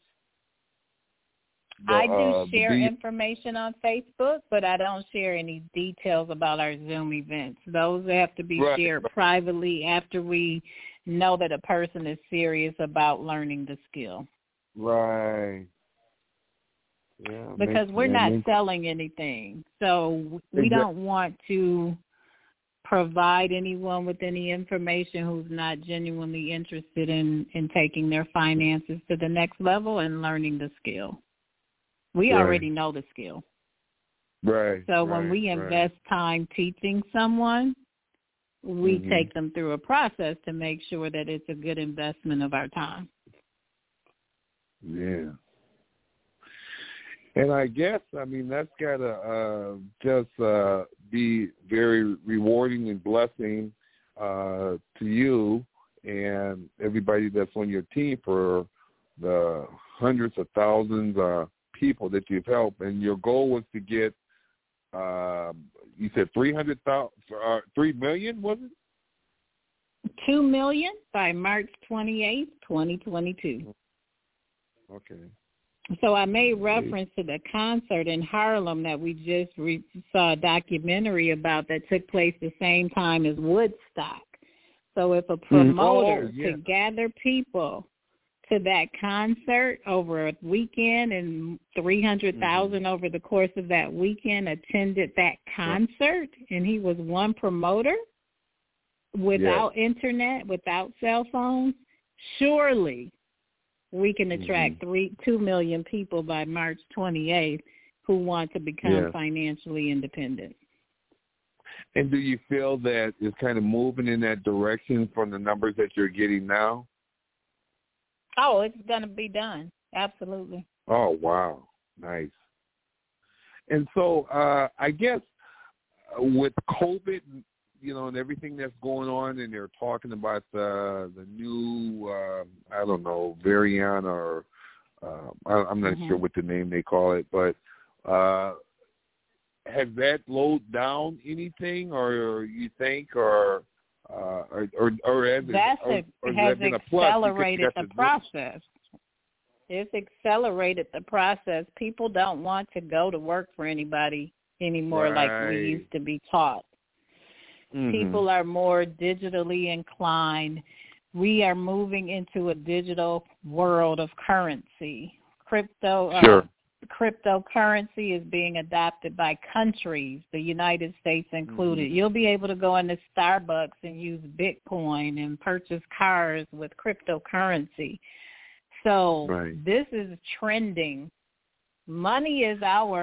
I do share information on Facebook, but I don't share any details about our Zoom events. Those have to be shared privately after we know that a person is serious about learning the skill. Right. Yeah, because we're not selling anything. So we don't want to provide anyone with any information who's not genuinely interested in taking their finances to the next level and learning the skill. We already know the skill. Right. So when we invest time teaching someone, we take them through a process to make sure that it's a good investment of our time. Yeah. And I guess, that's got to just be very rewarding and blessing to you and everybody that's on your team for the hundreds of thousands of people that you've helped. And your goal was to get, you said 3 million, was it? $2 million by March 28th, 2022. Okay. So I made reference to the concert in Harlem that we just saw a documentary about that took place the same time as Woodstock. So if a promoter could gather people to that concert over a weekend and 300,000 over the course of that weekend attended that concert, and he was one promoter without internet, without cell phones, surely we can attract 2 million people by March 28th who want to become financially independent. And do you feel that it's kind of moving in that direction from the numbers that you're getting now? Oh, it's going to be done. Absolutely. Oh, wow. Nice. And so I guess with COVID, you know, and everything that's going on, and they're talking about the new, I don't know, variant, or I'm not sure what the name they call it, but has that slowed down anything, or you think, or has accelerated the process? It's accelerated the process. People don't want to go to work for anybody anymore like we used to be taught. People are more digitally inclined. We are moving into a digital world of currency. Cryptocurrency is being adopted by countries, the United States included. You'll be able to go into Starbucks and use Bitcoin and purchase cars with cryptocurrency. So this is trending. Money is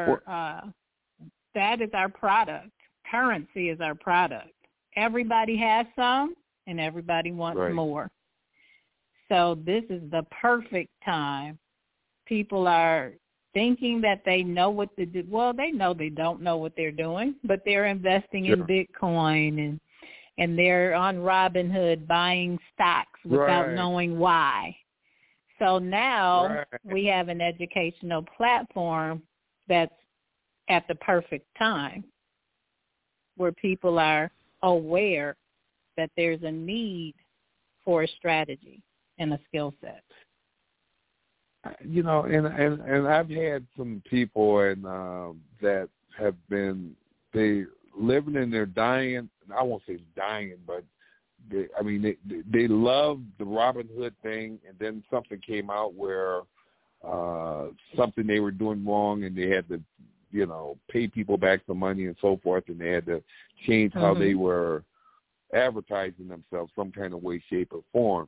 that is our product. Currency is our product. Everybody has some, and everybody wants more. So this is the perfect time. People are thinking that they know what to do. Well, they know they don't know what they're doing, but they're investing in Bitcoin, and they're on Robinhood buying stocks without knowing why. So now we have an educational platform that's at the perfect time, where people are aware that there's a need for a strategy and a skill set. You know, and I've had some people that have been living in their dying. I won't say dying, but they love the Robinhood thing, and then something came out where something they were doing wrong, and they had to, you know, pay people back some money and so forth, and they had to change how they were advertising themselves, some kind of way, shape, or form.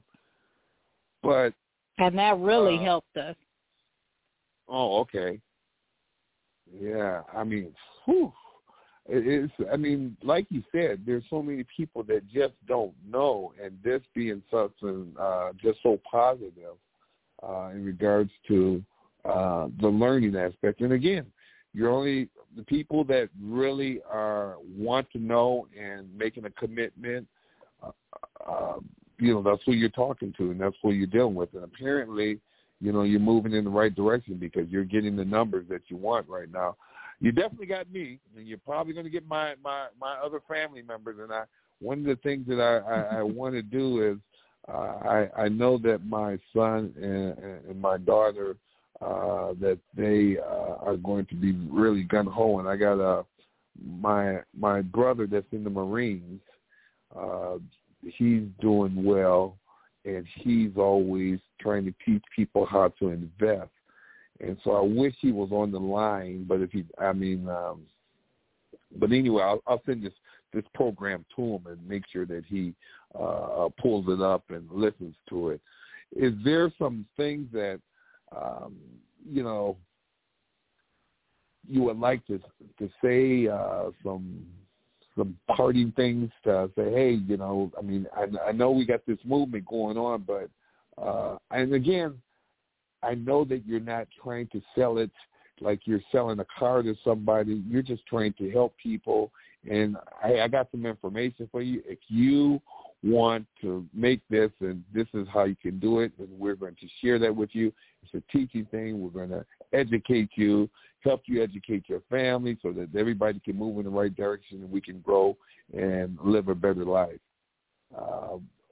And that really helped us. Oh, okay. Yeah, I mean, like you said, there's so many people that just don't know, and this being something just so positive in regards to the learning aspect. And again, you're only the people that really want to know and making a commitment. You know, that's who you're talking to, and that's who you're dealing with. And apparently, you know, you're moving in the right direction because you're getting the numbers that you want right now. You definitely got me, and you're probably going to get my other family members. And one of the things that I want to do is I know that my son and my daughter, that they are going to be really gung-ho. And I got my brother that's in the Marines. He's doing well, and he's always trying to teach people how to invest. And so I wish he was on the line, but but anyway, I'll send this program to him and make sure that he pulls it up and listens to it. Is there some things that you know, you would like to say, some parting things to say, hey, you know, I mean, I know we got this movement going on, but and again, I know that you're not trying to sell it like you're selling a car to somebody. You're just trying to help people. And I got some information for you. If you want to make this, and this is how you can do it, and we're going to share that with you. It's a teaching thing. We're going to educate you, help you educate your family so that everybody can move in the right direction and we can grow and live a better life.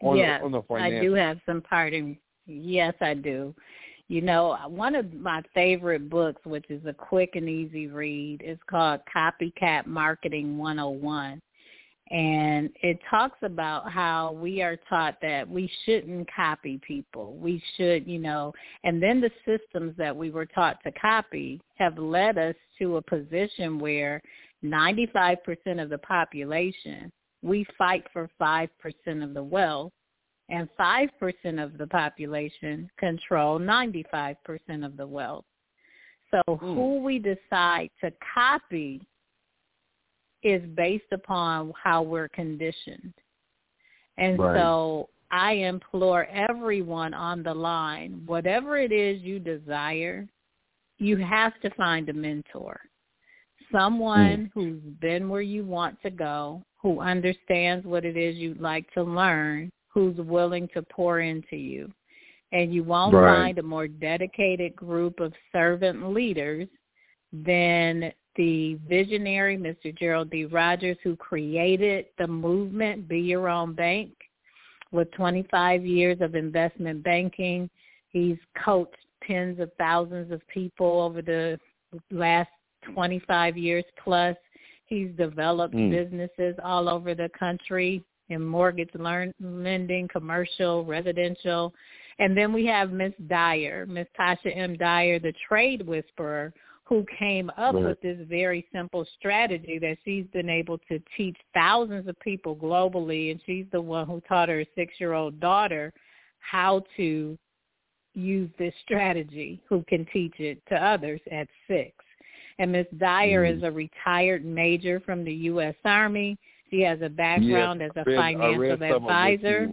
Yes, on the financial. I do have some parting. Yes, I do. You know, one of my favorite books, which is a quick and easy read, is called Copycat Marketing 101. And it talks about how we are taught that we shouldn't copy people. We should, you know, and then the systems that we were taught to copy have led us to a position where 95% of the population, we fight for 5% of the wealth, and 5% of the population control 95% of the wealth. So who we decide to copy is based upon how we're conditioned. And so I implore everyone on the line, whatever it is you desire, you have to find a mentor, someone who's been where you want to go, who understands what it is you'd like to learn, who's willing to pour into you. And you won't find a more dedicated group of servant leaders than the visionary, Mr. Gerald D. Rogers, who created the movement, Be Your Own Bank, with 25 years of investment banking. He's coached tens of thousands of people over the last 25 years plus. He's developed businesses all over the country in mortgage lending, commercial, residential. And then we have Miss Dyer, Miss Tasha M. Dyer, the trade whisperer, who came up with this very simple strategy that she's been able to teach thousands of people globally, and she's the one who taught her 6-year-old daughter how to use this strategy, who can teach it to others at 6. And Miss Dyer is a retired major from the U.S. Army. She has a background as a financial advisor.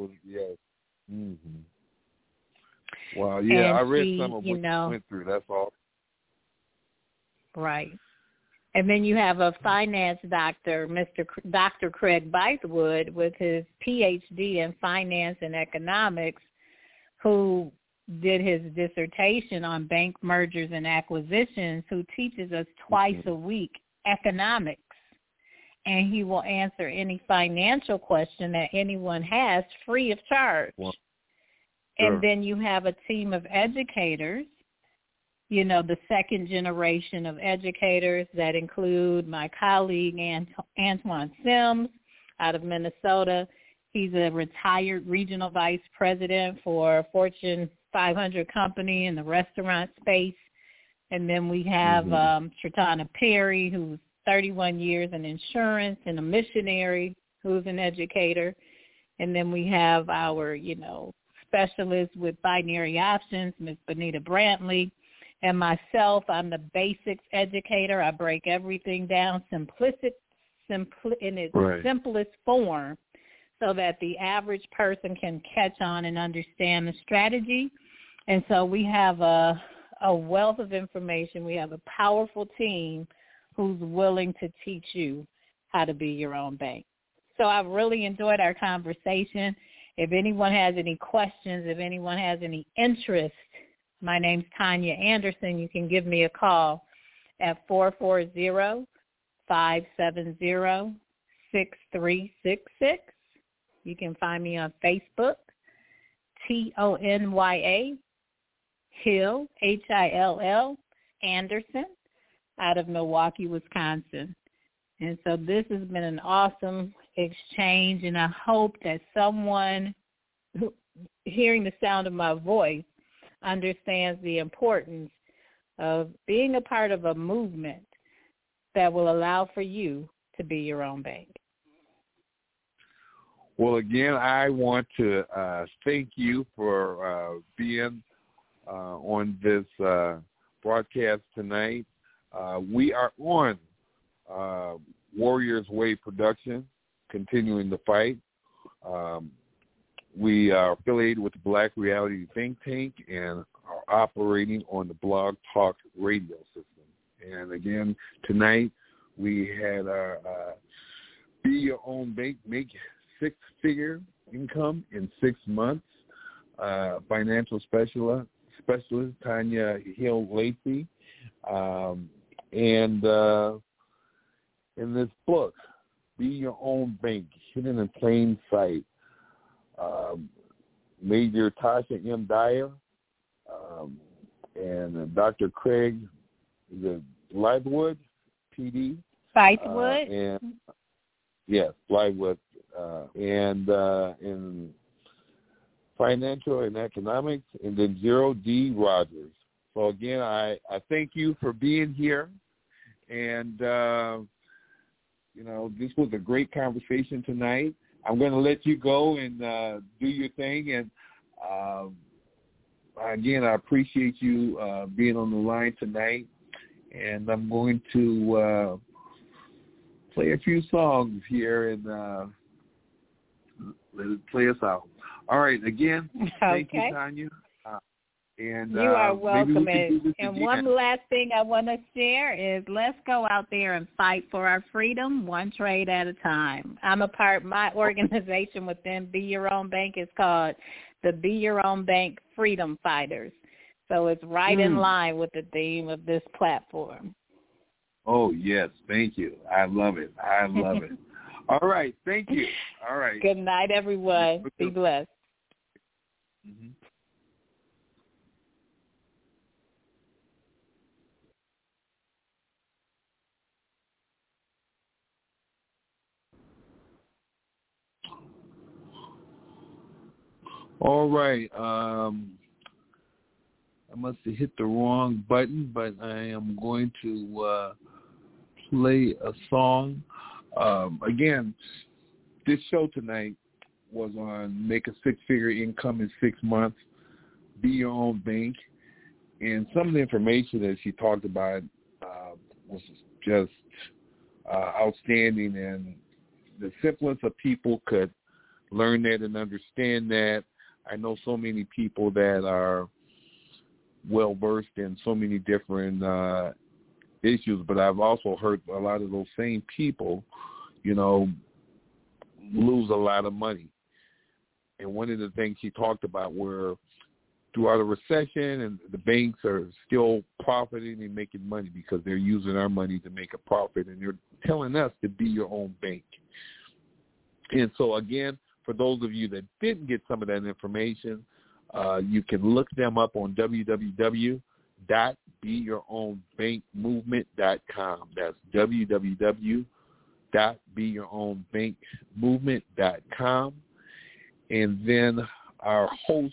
Wow, yeah, I read some of what you went through. That's all. Right. And then you have a finance doctor, Dr. Craig Bythewood, with his Ph.D. in finance and economics, who did his dissertation on bank mergers and acquisitions, who teaches us twice a week economics. And he will answer any financial question that anyone has free of charge. Well, and then you have a team of educators, you know, the second generation of educators that include my colleague Antoine Sims out of Minnesota. He's a retired regional vice president for a Fortune 500 company in the restaurant space. And then we have Shartana Perry, who's 31 years in insurance and a missionary who's an educator. And then we have our, you know, specialist with binary options, Ms. Benita Brantley. And myself, I'm the basics educator. I break everything down in its simplest form so that the average person can catch on and understand the strategy. And so we have a wealth of information. We have a powerful team who's willing to teach you how to be your own bank. So I've really enjoyed our conversation. If anyone has any questions, if anyone has any interest, my name's Tanya Anderson. You can give me a call at 440-570-6366. You can find me on Facebook, Tanya Hill, Hill, Anderson, out of Milwaukee, Wisconsin. And so this has been an awesome exchange, and I hope that someone hearing the sound of my voice understands the importance of being a part of a movement that will allow for you to be your own bank. Well, again, I want to thank you for being on this broadcast tonight. We are on Warriors Way Production, Continuing the Fight. We are affiliated with the Black Reality Think Tank and are operating on the Blog Talk radio system. And again, tonight we had our Be Your Own Bank, make 6-figure income in 6 months. Financial specialist Tanya Hill Lacey. And in this book, Be Your Own Bank, Hidden in Plain Sight, Major Tasha M. Dyer, and Dr. Craig Blythewood, PD. Blythewood. Yes, Blythewood. And in financial and economics, and then Zero D. Rogers. So again, I thank you for being here, and this was a great conversation tonight. I'm going to let you go and do your thing, and again, I appreciate you being on the line tonight, and I'm going to play a few songs here and let it play us out. All right, again, thank you, Tanya. And you are welcome. And one last thing I want to share is let's go out there and fight for our freedom, one trade at a time. I'm a part, my organization within Be Your Own Bank is called the Be Your Own Bank Freedom Fighters. So it's right in line with the theme of this platform. Oh, yes. Thank you. I love it. All right. Thank you. All right. Good night, everyone. Be blessed. Mm-hmm. All right. I must have hit the wrong button, but I am going to play a song. Again, this show tonight was on Make a Six-Figure Income in 6 months, Be Your Own Bank. And some of the information that she talked about was just outstanding. And the simplest of people could learn that and understand that. I know so many people that are well-versed in so many different issues, but I've also heard a lot of those same people, lose a lot of money. And one of the things she talked about were throughout a recession and the banks are still profiting and making money because they're using our money to make a profit, and they're telling us to be your own bank. And so, again, for those of you that didn't get some of that information, you can look them up on www.beyourownbankmovement.com. That's www.beyourownbankmovement.com. And then our host,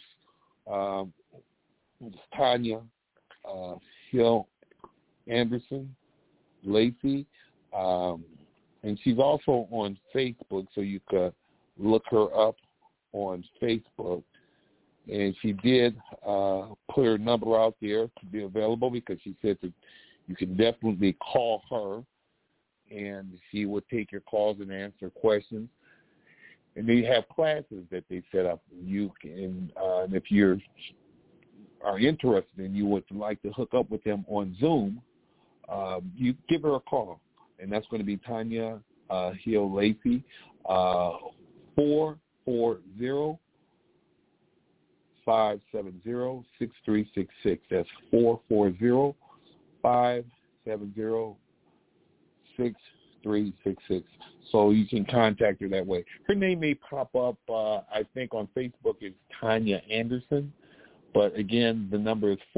Tanya Hill Anderson Lacey, and she's also on Facebook, so you could look her up on Facebook. And she did put her number out there to be available because she said that you can definitely call her, and she would take your calls and answer questions. And they have classes that they set up. You can, and if you are interested and you would like to hook up with them on Zoom, you give her a call, and that's going to be Tanya Hill Lacey, 440-570-6366. That's 440-570-6366. So you can contact her that way. Her name may pop up, I think, on Facebook is Tanya Anderson. But, again, the number is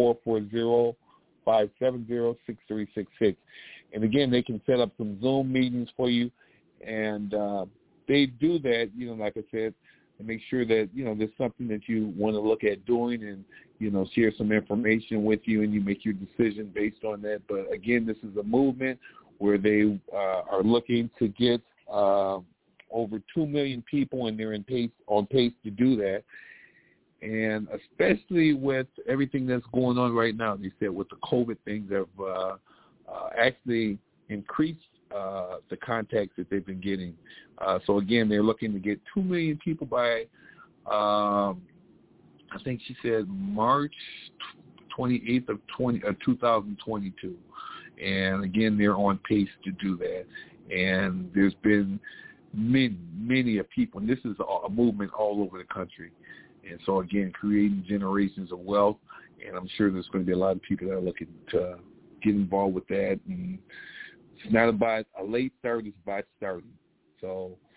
440-570-6366. And, again, they can set up some Zoom meetings for you. And they do that, like I said, to make sure that, there's something that you want to look at doing and, share some information with you, and you make your decision based on that. But, again, this is a movement where they are looking to get over 2 million people, and they're on pace to do that. And especially with everything that's going on right now, they said with the COVID things have actually increased the contacts that they've been getting. So, again, they're looking to get 2 million people by, I think she said March 28th of 2022. And, again, they're on pace to do that. And there's been many people, and this is a movement all over the country. And so, again, creating generations of wealth, and I'm sure there's going to be a lot of people that are looking to get involved with that. And it's not about a late start, it's about starting. So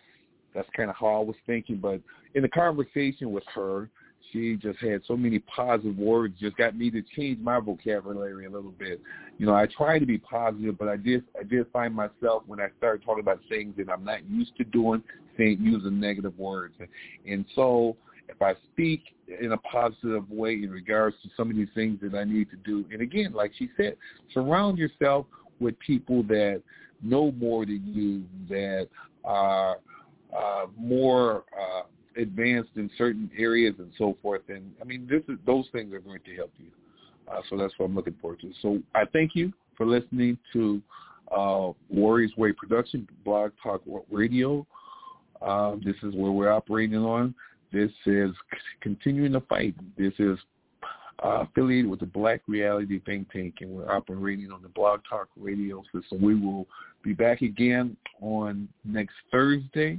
That's kind of how I was thinking. But in the conversation with her, she just had so many positive words, just got me to change my vocabulary a little bit. You know, I try to be positive, but I did find myself when I started talking about things that I'm not used to doing, using negative words. And so if I speak in a positive way in regards to some of these things that I need to do, and again, like she said, surround yourself with people that know more than you, that are more advanced in certain areas and so forth. And, I mean, those things are going to help you. So that's what I'm looking forward to. So I thank you for listening to Warriors Way Production, Blog Talk Radio. This is where we're operating on. This is Continuing the Fight. This is affiliated with the Black Reality Think Tank, and we're operating on the Blog Talk Radio system. We will be back again on next Thursday.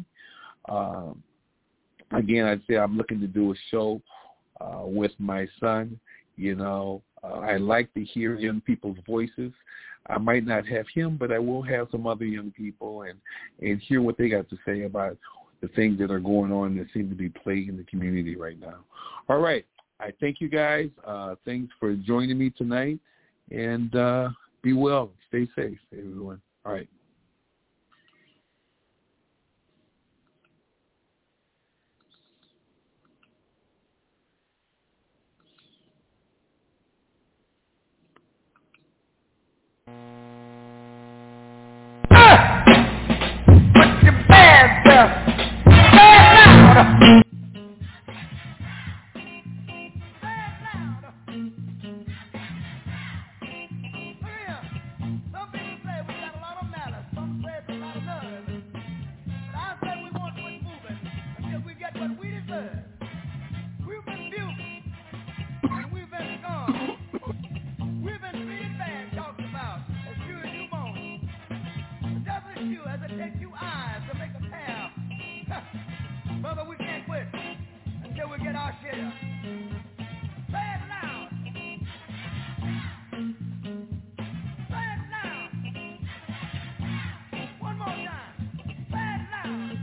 Again, I'd say I'm looking to do a show with my son. You know, I like to hear young people's voices. I might not have him, but I will have some other young people and hear what they got to say about the things that are going on that seem to be plaguing the community right now. All right. I thank you guys. Thanks for joining me tonight. And be well. Stay safe, everyone. All right. Put your hands up. Say it loud. Brother, we can't quit until we get our share. Say it loud. Say it loud. One more time. Say it loud.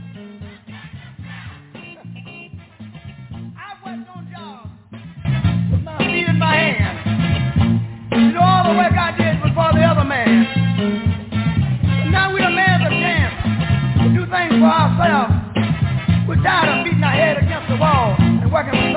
I worked on jobs with my feet in my hands. You know, all the work I did was for the other man. But now we the man's a chance to do things for ourselves. We're tired of beating our head against the wall and working with